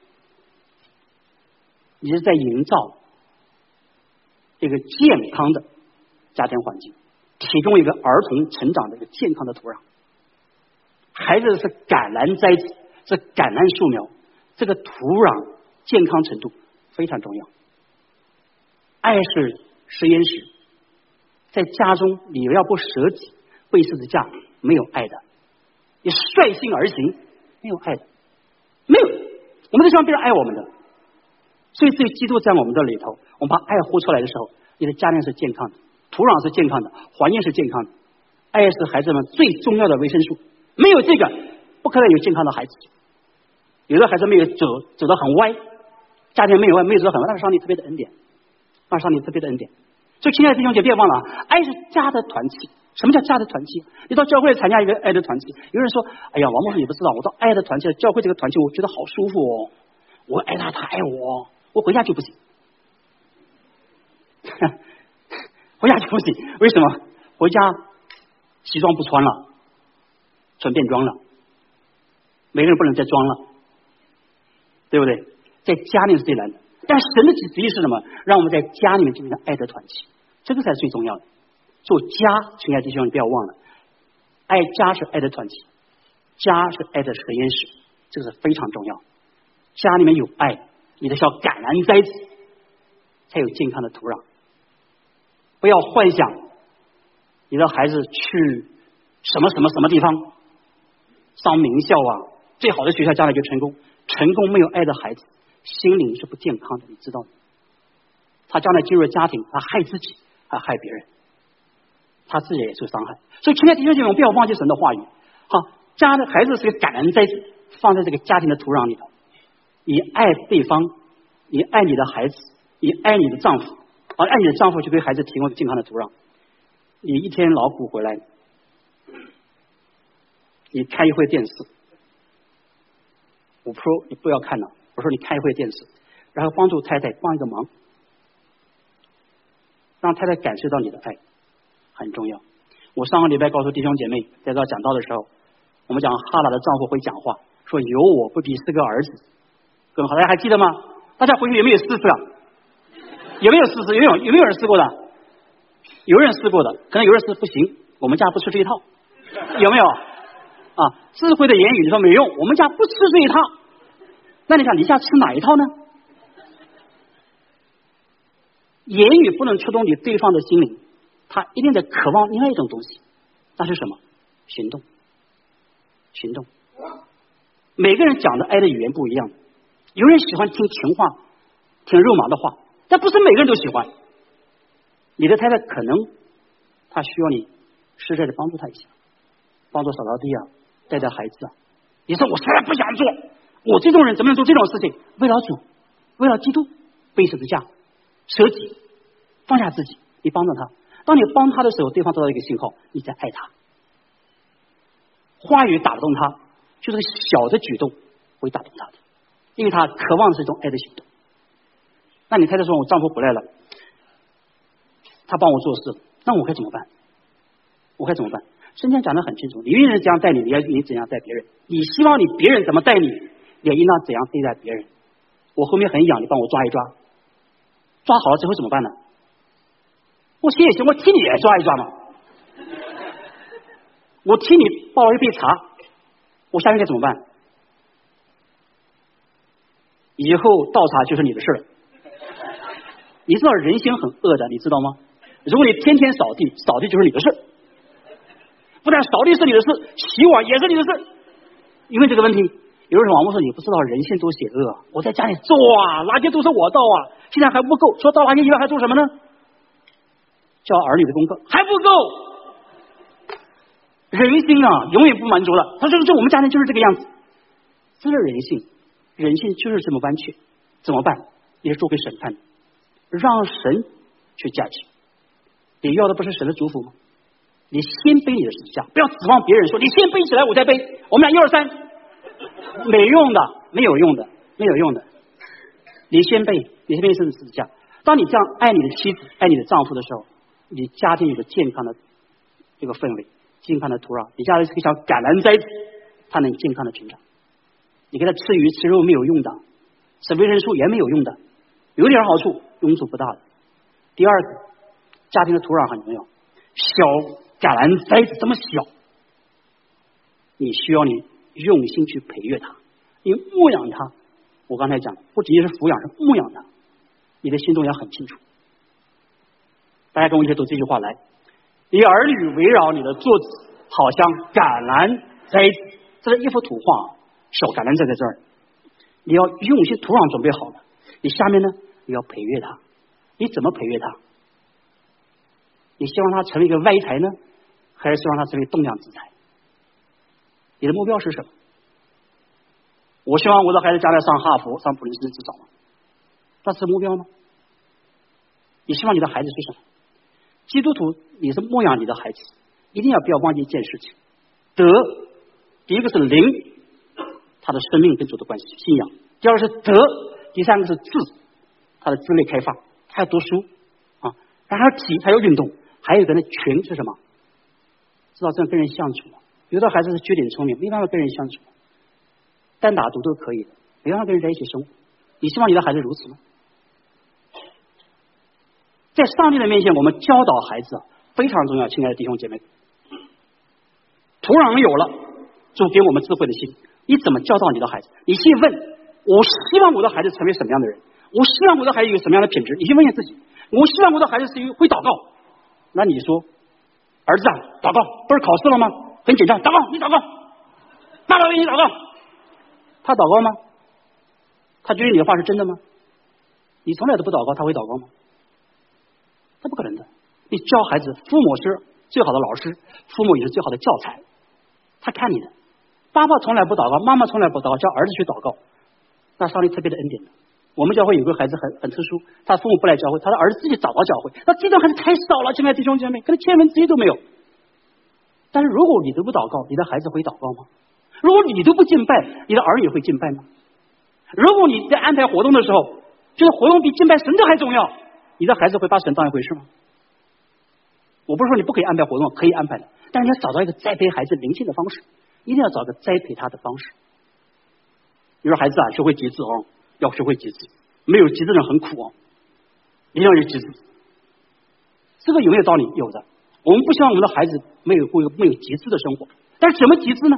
你是在营造一个健康的家庭环境，提供一个儿童成长的一个健康的土壤。孩子是橄榄栽子，是橄榄树苗，这个土壤健康程度非常重要。爱是实验室，在家中你要不舍己背十字架，没有爱的；你率性而行，没有爱的，没有。我们都希望别人爱我们的，所以只有基督在我们的里头，我们把爱活出来的时候，你的家庭是健康的，土壤是健康的，环境是健康的。爱是孩子们最重要的维生素，没有这个，不可能有健康的孩子。有的孩子没有走得很歪，家庭没有走得很歪，那是上帝特别的恩典，那是上帝特别的恩典。所以亲爱的弟兄姐妹，别忘了，爱是家的团契。什么叫家的团契？你到教会参加一个爱的团契，有人说：“哎呀，王牧师你不知道，我到爱的团契，教会这个团契，我觉得好舒服哦，我爱他，他爱我，我回家就不行，回家就不行，为什么？回家西装不穿了，穿便装了，每个人不能再装了，对不对？在家里是最难的，但神的旨意是什么？让我们在家里面进行爱的团契，这个才是最重要的。做家，亲爱的弟兄，你不要忘了，爱家是爱的团契，家是爱的实验室，这个是非常重要。家里面有爱，你的小橄榄栽子才有健康的土壤。不要幻想你的孩子去什么什么什么地方上名校啊，最好的学校将来就成功。成功没有爱的孩子，心灵是不健康的，你知道吗？他将来进入家庭，他害自己，还害别人，他自己也受伤害。所以亲爱的弟兄姐妹，不要忘记神的话语。好，家的孩子是个橄榄栽子，放在这个家庭的土壤里头。你爱对方，你爱你的孩子，你爱你的丈夫，爱你的丈夫就给孩子提供健康的土壤。你一天劳苦回来，你看一会电视，我说你不要看了，我说你看一会电视，然后帮助太太帮一个忙，让太太感受到你的爱，很重要。我上个礼拜告诉弟兄姐妹，在这讲道的时候，我们讲哈拿的丈夫会讲话，说有我不比4个儿子更好，大家还记得吗？大家回去有没有试试啊？有没有试试？有没有人试过的？有人试过的，可能有人试不行，我们家不吃这一套，有没有？啊，智慧的言语你说没用，我们家不吃这一套，那你想你家吃哪一套呢？言语不能触动你对方的心灵，他一定在渴望另外一种东西，那是什么？行动。行动。每个人讲的爱的语言不一样，有人喜欢听情话，听肉麻的话，但不是每个人都喜欢。你的太太可能她需要你实在的帮助她一下，帮助扫扫地啊，带带孩子啊。你说我实在不想做，我这种人怎么能做这种事情？为了主，为了基督，背十字架，舍己，放下自己，你帮助他。当你帮他的时候，对方得到一个信号，你在爱他。话语打动他，就是小的举动会打动他的，因为他渴望的是一种爱的行动。那你太太说我丈夫不来了，他帮我做事，那我该怎么办？我该怎么办？圣经讲得很清楚，你愿意怎样待你，你怎样待别人。你希望你别人怎么待你，也应当怎样对待别人。我后面很痒，你帮我抓一抓， 抓好了之后怎么办呢？我谢谢，我替你也抓一抓嘛。我替你泡了一杯茶，我下面该怎么办？以后倒茶就是你的事了。你知道人心很恶的，你知道吗？如果你天天扫地，扫地就是你的事。不但扫地是你的事，洗碗也是你的事。因为这个问题，有人网络说你不知道人性多险恶，我在家里做啊，垃圾都是我倒啊，现在还不够，除了倒垃圾以外还做什么呢？教儿女的功课还不够。人心啊，永远不满足了。他说我们家人就是这个样子，这是人性，人性就是这么弯曲，怎么办？也是做给审判的，让神去驾驭。你要的不是神的祝福吗？你先背你的十字架，不要指望别人说你先背起来我再背，我们俩1、2、3，没用的，没有用的，没有用的。你先背十字架。当你这样爱你的妻子、爱你的丈夫的时候，你家庭有个健康的这个氛围，健康的土壤，你家里是个像橄榄栽子，它能健康的成长。你给他吃鱼吃肉没有用的，吃维生素也没有用的，有点好处，用处不大的。第二个，家庭的土壤很重要，小橄榄栽子这么小，你需要你用心去培育它，你牧养它。我刚才讲，不仅仅是抚养，是牧养它，你的心中也很清楚。大家跟我一起读这句话来：你儿女围绕你的桌子，好像橄榄栽子。这是一幅图画，小橄榄栽在这儿，你要用心，土壤准备好了，你下面呢，你要培育它。你怎么培育它？你希望它成为一个歪才呢，还是希望它成为栋梁之才？你的目标是什么？我希望我的孩子将来上哈佛、上普林斯顿，至少吗？这是目标吗？你希望你的孩子是什么？基督徒，你是牧养你的孩子，一定不要忘记一件事情：德，第一个是灵，他的生命跟主的关系，信仰；第二个是德，第三个是智，他的智力开发，他要读书啊，还有体，还有运动，还有一个呢，群是什么？知道这样跟人相处。有的孩子是绝顶聪明，没办法跟人相处，单打独斗可以的，没办法跟人在一起生活。你希望你的孩子如此吗？在上帝的面前，我们教导孩子非常重要，亲爱的弟兄姐妹。土壤有了，主给我们智慧的心。你怎么教导你的孩子？你先问：我希望我的孩子成为什么样的人？我希望我的孩子有什么样的品质？你先问一下自己。我希望我的孩子是一个会祷告。那你说，儿子啊，祷告不是考试了吗？很紧张，祷告，你祷告，爸爸为你祷告。他祷告吗？他觉得你的话是真的吗？你从来都不祷告，他会祷告吗？他不可能的。你教孩子，父母是最好的老师，父母也是最好的教材。他看你的，爸爸从来不祷告，妈妈从来不祷告，叫儿子去祷告，那上帝特别的恩典的。我们教会有个孩子很特殊，他父母不来教会，他的儿子自己找到教会，那这种孩子太少了，亲爱的弟兄姐妹，可能千分之一都没有。但是如果你都不祷告，你的孩子会祷告吗？如果你都不敬拜，你的儿女会敬拜吗？如果你在安排活动的时候，觉得活动比敬拜神的还重要，你的孩子会把神当一回事吗？我不是说你不可以安排活动，可以安排的，但是你要找到一个栽培孩子灵性的方式，一定要找个栽培他的方式。你说孩子啊，学会节制哦，要学会节制，没有节制的人很苦哦，一定要有节制。这个有没有道理？有的。我们不希望我们的孩子没有节制的生活，但是怎么节制呢？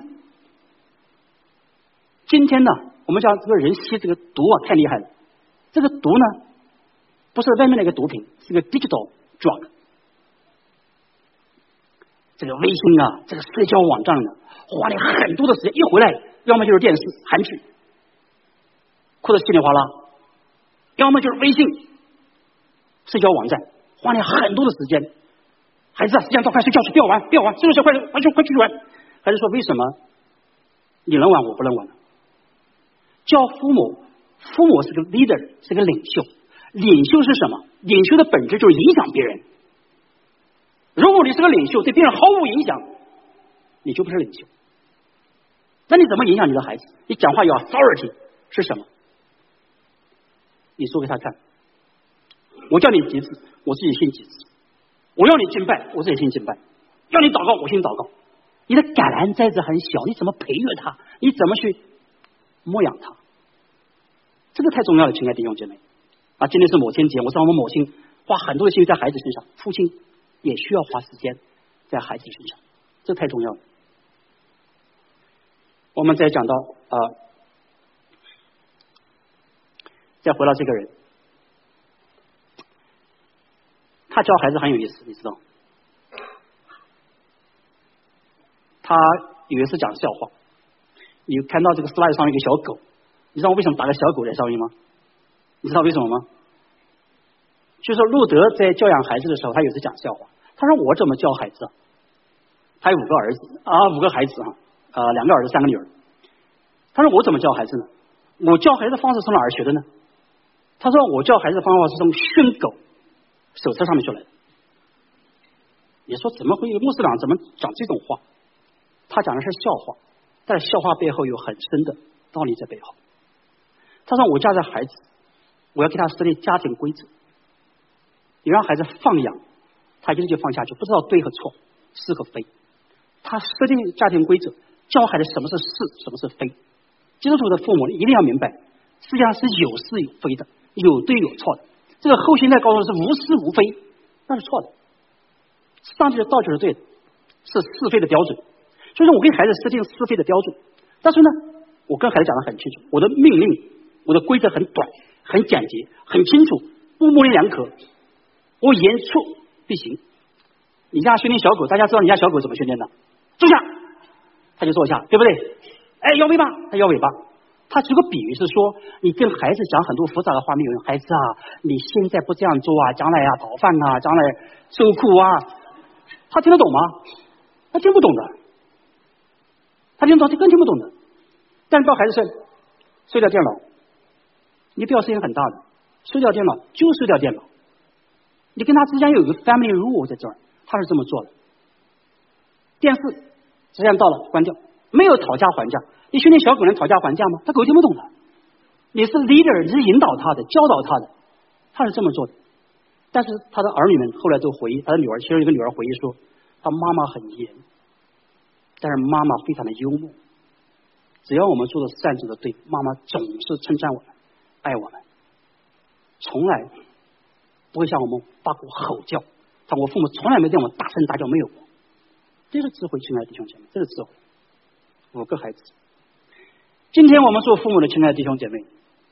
今天呢，我们讲这个人吸这个毒啊，太厉害了。这个毒呢，不是外面那个毒品，是个 digital drug。这个微信啊，这个社交网站呢，花了很多的时间，一回来，要么就是电视、韩剧，哭得稀里哗啦；要么就是微信、社交网站，花了很多的时间。孩子啊，时间到，快睡觉去，不要玩，这个时候快出去玩。孩子说：“为什么你能玩，我不能玩呢？”教父母是个 leader， 是个领袖。领袖是什么？领袖的本质就是影响别人。如果你是个领袖，对别人毫无影响，你就不是领袖。那你怎么影响你的孩子？你讲话有 authority 是什么？你说给他看。我叫你节制，我自己先节制。我要你敬拜，我自己先敬拜；要你祷告，我先祷告。你的橄榄栽子很小，你怎么培育它？你怎么去牧养它？这个太重要了，亲爱的弟兄姐妹。 啊，今天是母亲节，我知道我们母亲花很多的心在孩子身上，父亲也需要花时间在孩子身上，这太重要了。我们再讲到再回到这个人，他教孩子很有意思，你知道，他有一次讲笑话，你看到这个 slide 上面一个小狗，你知道为什么打个小狗在上面吗？你知道为什么吗？就是路德在教养孩子的时候，他有次讲笑话，他说我怎么教孩子？他有5个儿子5个孩子2个儿子3个女儿。他说我怎么教孩子呢？我教孩子的方式从哪儿学的呢？他说我教孩子的方法是从训狗手册上面学来的。你说怎么会牧师长怎么讲这种话？他讲的是笑话，但是笑话背后有很深的道理在背后。他说我家的孩子，我要给他设立家庭规则，你让孩子放养，他一直就放下去，不知道对和错，是和非。他设定家庭规则，教孩子什么是是，什么是非。基督徒的父母一定要明白，世界上是有是有非的，有对有错的。这个后现代告诉的是无是无非，那是错的。上帝的道就是对的，是是非的标准。所以说我给孩子设定是非的标准，但是呢，我跟孩子讲得很清楚，我的命令，我的规则很短，很简洁，很清楚，不模棱两可，我言出必行。你家训练小狗，大家知道你家小狗怎么训练的？坐下，他就坐下，对不对？哎，摇尾巴，他摇尾巴。他举个比喻是说，你跟孩子讲很多复杂的话没有用。孩子啊，你现在不这样做啊，将来啊讨饭啊，将来受苦啊，他听得懂吗？他听不懂的，他听不懂，他更听不懂的。但是到孩子碎掉电脑，你不要声音很大的，碎掉电脑就碎掉电脑。你跟他之间有一个 family rule 在这儿，他是这么做的。电视时间到了关掉，没有讨价还价。你训练小狗能讨价还价吗？他狗听不懂的。你是 leader， 你是引导他的，教导他的，他是这么做的。但是他的儿女们后来都回忆，他的女儿，其中一个女儿回忆说，他妈妈很严，但是妈妈非常的幽默。只要我们做的善做的对，妈妈总是称赞我们，爱我们，从来不会向我们发过吼叫。但我父母从来没对我们大声大叫，没有过。这是智慧，亲爱的弟兄姐妹，这是智慧。5个孩子。今天我们做父母的，亲爱的弟兄姐妹，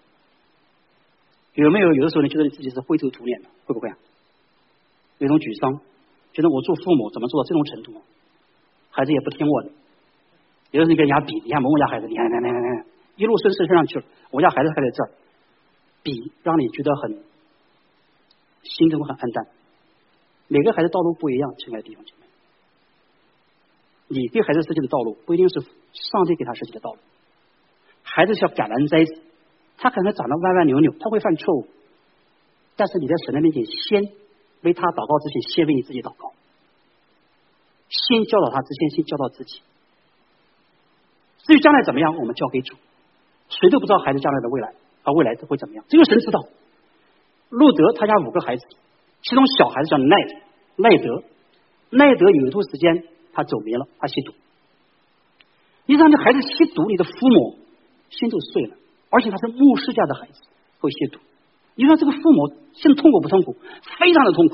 有没有的时候你觉得你自己是灰头土脸的？会不会啊？有一种沮丧，觉得我做父母怎么做到这种程度？孩子也不听我的。有的时候你跟人家比，你看某某家孩子，你看一路升上去了，我家孩子还在这儿，比让你觉得很心中很暗淡。每个孩子道路不一样，亲爱的弟兄姐妹，你给孩子设计的道路不一定是上帝给他设计的道路。孩子像橄榄栽子，他可能长得歪歪扭扭，他会犯错误，但是你在神的面前先为他祷告之前，先为你自己祷告，先教导他之前，先教导自己。至于将来怎么样，我们交给主，谁都不知道孩子将来的未来未来会怎么样，只有神知道。路德他家5个孩子，其中小孩子叫奈德有一段时间他走迷了，他吸毒。你让这孩子吸毒，你的父母心就碎了，而且他是牧师家的孩子会吸毒，你说这个父母心痛苦不痛苦？非常的痛苦，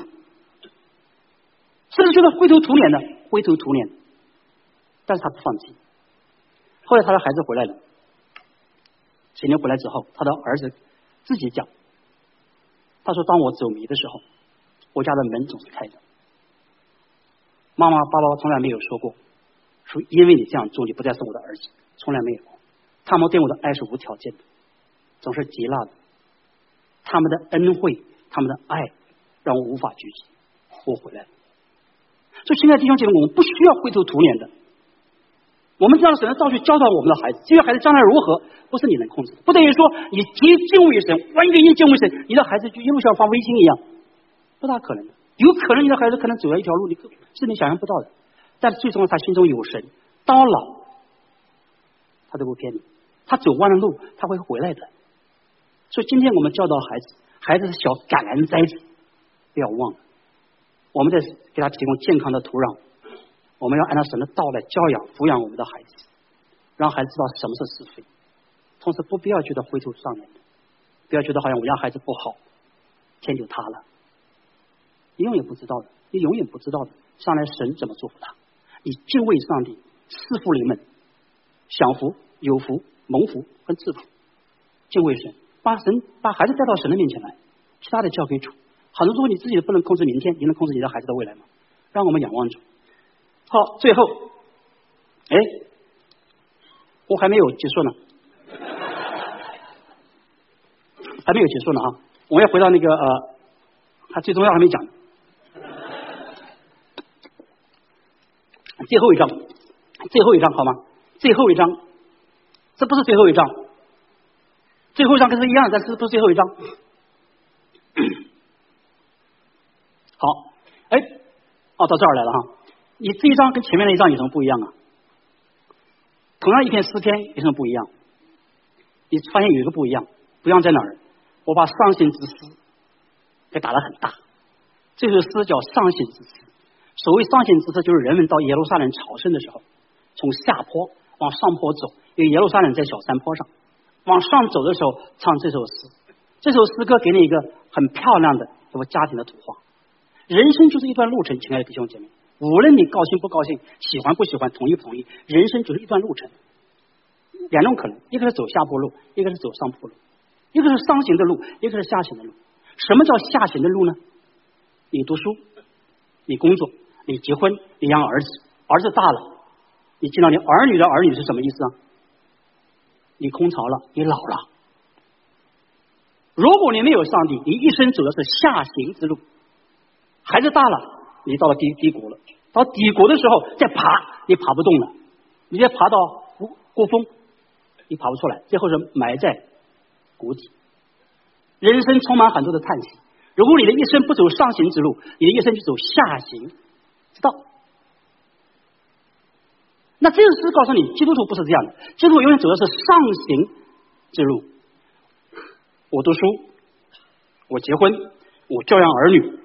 甚至觉得灰头土脸的，但是他不放弃。后来他的孩子回来了，几年回来之后，他的儿子自己讲，他说当我走迷的时候，我家的门总是开着，妈妈爸爸从来没有说过说因为你这样做你不再是我的儿子，从来没有。他们对我的爱是无条件的，总是极辣的，他们的恩惠他们的爱让我无法拒绝，我回来了。所以亲爱的弟兄姐妹，我们不需要灰头土脸的，我们知道神的道去教导我们的孩子，至于孩子将来如何不是你能控制的，不等于说你极敬畏神，完全敬畏神，你的孩子就一路像放微星一样，不大可能的。有可能你的孩子可能走了一条路是你想象不到的，但是最终他心中有神，到老他都不骗你，他走弯了路他会回来的。所以今天我们教导孩子是小橄榄栽子，不要忘了我们在给他提供健康的土壤，我们要按照神的道来教养抚养我们的孩子，让孩子知道什么是是非，同时不必要觉得灰头丧脸的，不要觉得好像我家孩子不好， 天就塌了。你永远不知道的，你永远不知道的，将来神怎么祝福他。你敬畏上帝，赐福临门，享福、有福、蒙福跟赐福。敬畏神，把孩子带到神的面前来，其他的交给主。很多时候你自己不能控制明天，你能控制你的孩子的未来吗？让我们仰望主。好，最后，我还没有结束呢，还没有结束呢啊！我要回到那个还最重要还没讲，最后一章好吗？最后一章，这不是最后一章，最后一章跟这一样，但是不是最后一章。好，到这儿来了哈。你这一章跟前面那一章有什么不一样啊？同样一篇诗篇有什么不一样？你发现有一个不一样，不一样在哪儿？我把伤心之诗给打得很大。这首诗叫伤心之诗。所谓伤心之诗，就是人们到耶路撒冷朝圣的时候，从下坡往上坡走，因为耶路撒冷在小山坡上，往上走的时候唱这首诗。这首诗歌给你一个很漂亮的什么家庭的图画。人生就是一段路程，亲爱的弟兄姐妹，无论你高兴不高兴，喜欢不喜欢，同意不同意，人生就是一段路程。两种可能，一个是走下坡路，一个是走上坡路，一个是上行的路，一个是下行的路。什么叫下行的路呢？你读书，你工作，你结婚，你养儿子，儿子大了，你见到你儿女的儿女是什么意思啊？你空巢了，你老了。如果你没有上帝，你一生走的是下行之路。孩子大了，你到了低谷了，到低谷的时候再爬，你爬不动了，你再爬到高峰，你爬不出来，最后是埋在谷底。人生充满很多的叹息。如果你的一生不走上行之路，你的一生就走下行之道。那这个诗告诉你，基督徒不是这样的，基督徒永远走的是上行之路。我读书，我结婚，我教养儿女。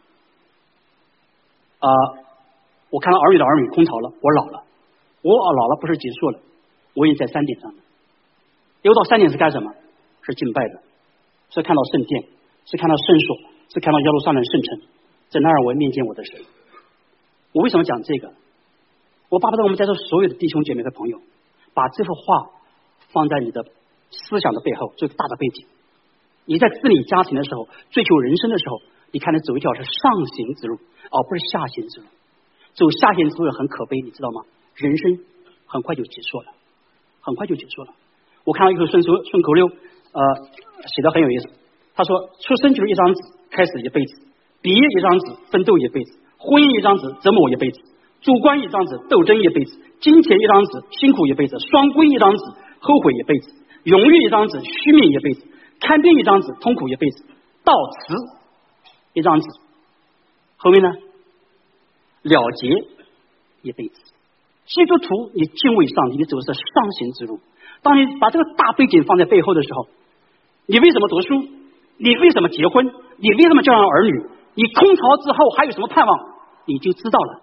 我看到儿女的儿女空巢了，我老了，我老了不是结束了，我已经在山顶上了。又到山顶是干什么？是敬拜的，是看到圣殿，是看到圣所，是看到耶路撒冷圣城，在那儿我面见我的神。我为什么讲这个？我巴不得我们在座所有的弟兄姐妹和朋友，把这幅画放在你的思想的背后，这个大的背景。你在治理家庭的时候，追求人生的时候，你看你走一条是上行之路，而不是下行之路。走下行之路很可悲，你知道吗？人生很快就结束了，很快就结束了。我看到一首顺口溜，写得很有意思。他说：出生就是一张纸，开始一辈子；毕业一张纸，奋斗一辈子；婚姻一张纸，折磨一辈子；主观一张纸，斗争一辈子；金钱一张纸，辛苦一辈子；双规一张纸，后悔一辈子；荣誉一张纸，虚名一辈子；看病一张纸，痛苦一辈子；悼词一张纸，后面呢？了结一辈子。基督徒，你敬畏上帝，你走的是上行之路。当你把这个大背景放在背后的时候，你为什么读书？你为什么结婚？你为什么教养儿女？你空巢之后还有什么盼望？你就知道了。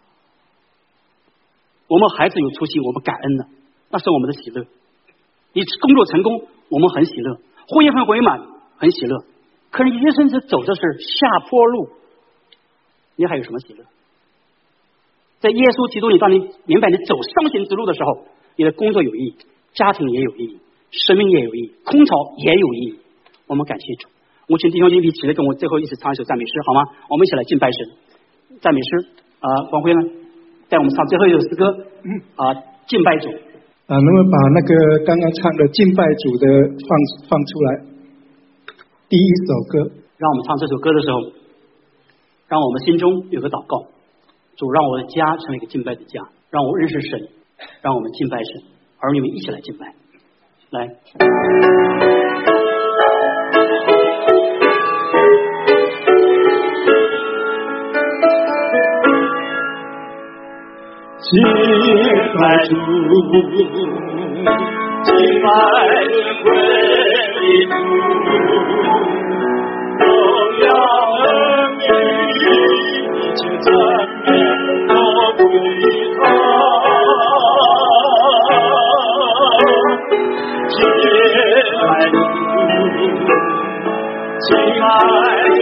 我们孩子有出息，我们感恩了，那是我们的喜乐。你工作成功，我们很喜乐；婚姻很美满，很喜乐。可是你一生只走的是下坡路，你还有什么喜乐？在耶稣基督里，当你明白你走上行之路的时候，你的工作有意义，家庭也有意义，生命也有意义，空巢也有意义。我们感谢主。我请弟兄姐妹一起来跟我最后一起唱一首赞美诗，好吗？我们一起来敬拜神。赞美诗，光辉呢，带我们唱最后一首诗歌，敬拜主。 能不能把那个刚刚唱的敬拜主的放出来？第一首歌。 让我们唱这首歌的时候，让我们心中有个祷告。主，让我的家成为一个敬拜的家，让我认识神，让我们敬拜神，儿女们一起来敬拜。来， 敬拜主，敬拜归主，荣耀恩名，一切赞美都归他。敬拜主，敬拜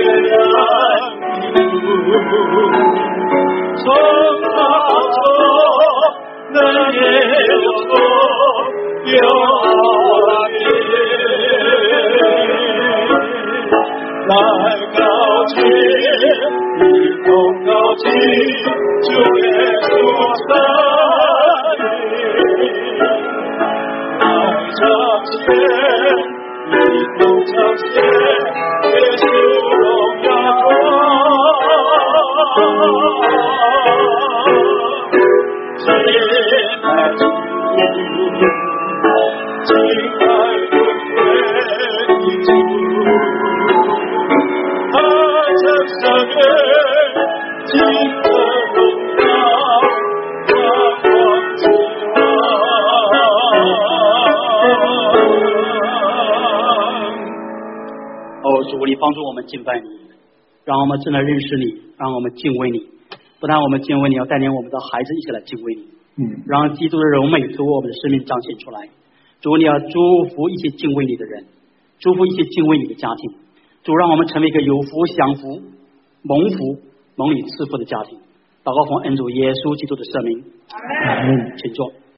起主耶稣生命，爱彰显，一同彰显耶稣荣耀光，敬拜主，敬拜尊贵的主，爱彰显金的荣耀，发光之王。 哦，主，你帮助我们敬拜你，让我们真的认识你，让我们敬畏你。不但我们敬畏你，要带领我们的孩子一起来敬畏你。让基督的荣美从我们的生命彰显出来。主，你要祝福一些敬畏你的人，祝福一些敬畏你的家庭。主，让我们成为一个有福享福、蒙福、蒙你赐福的家庭。祷告奉恩主耶稣基督的圣名，请坐。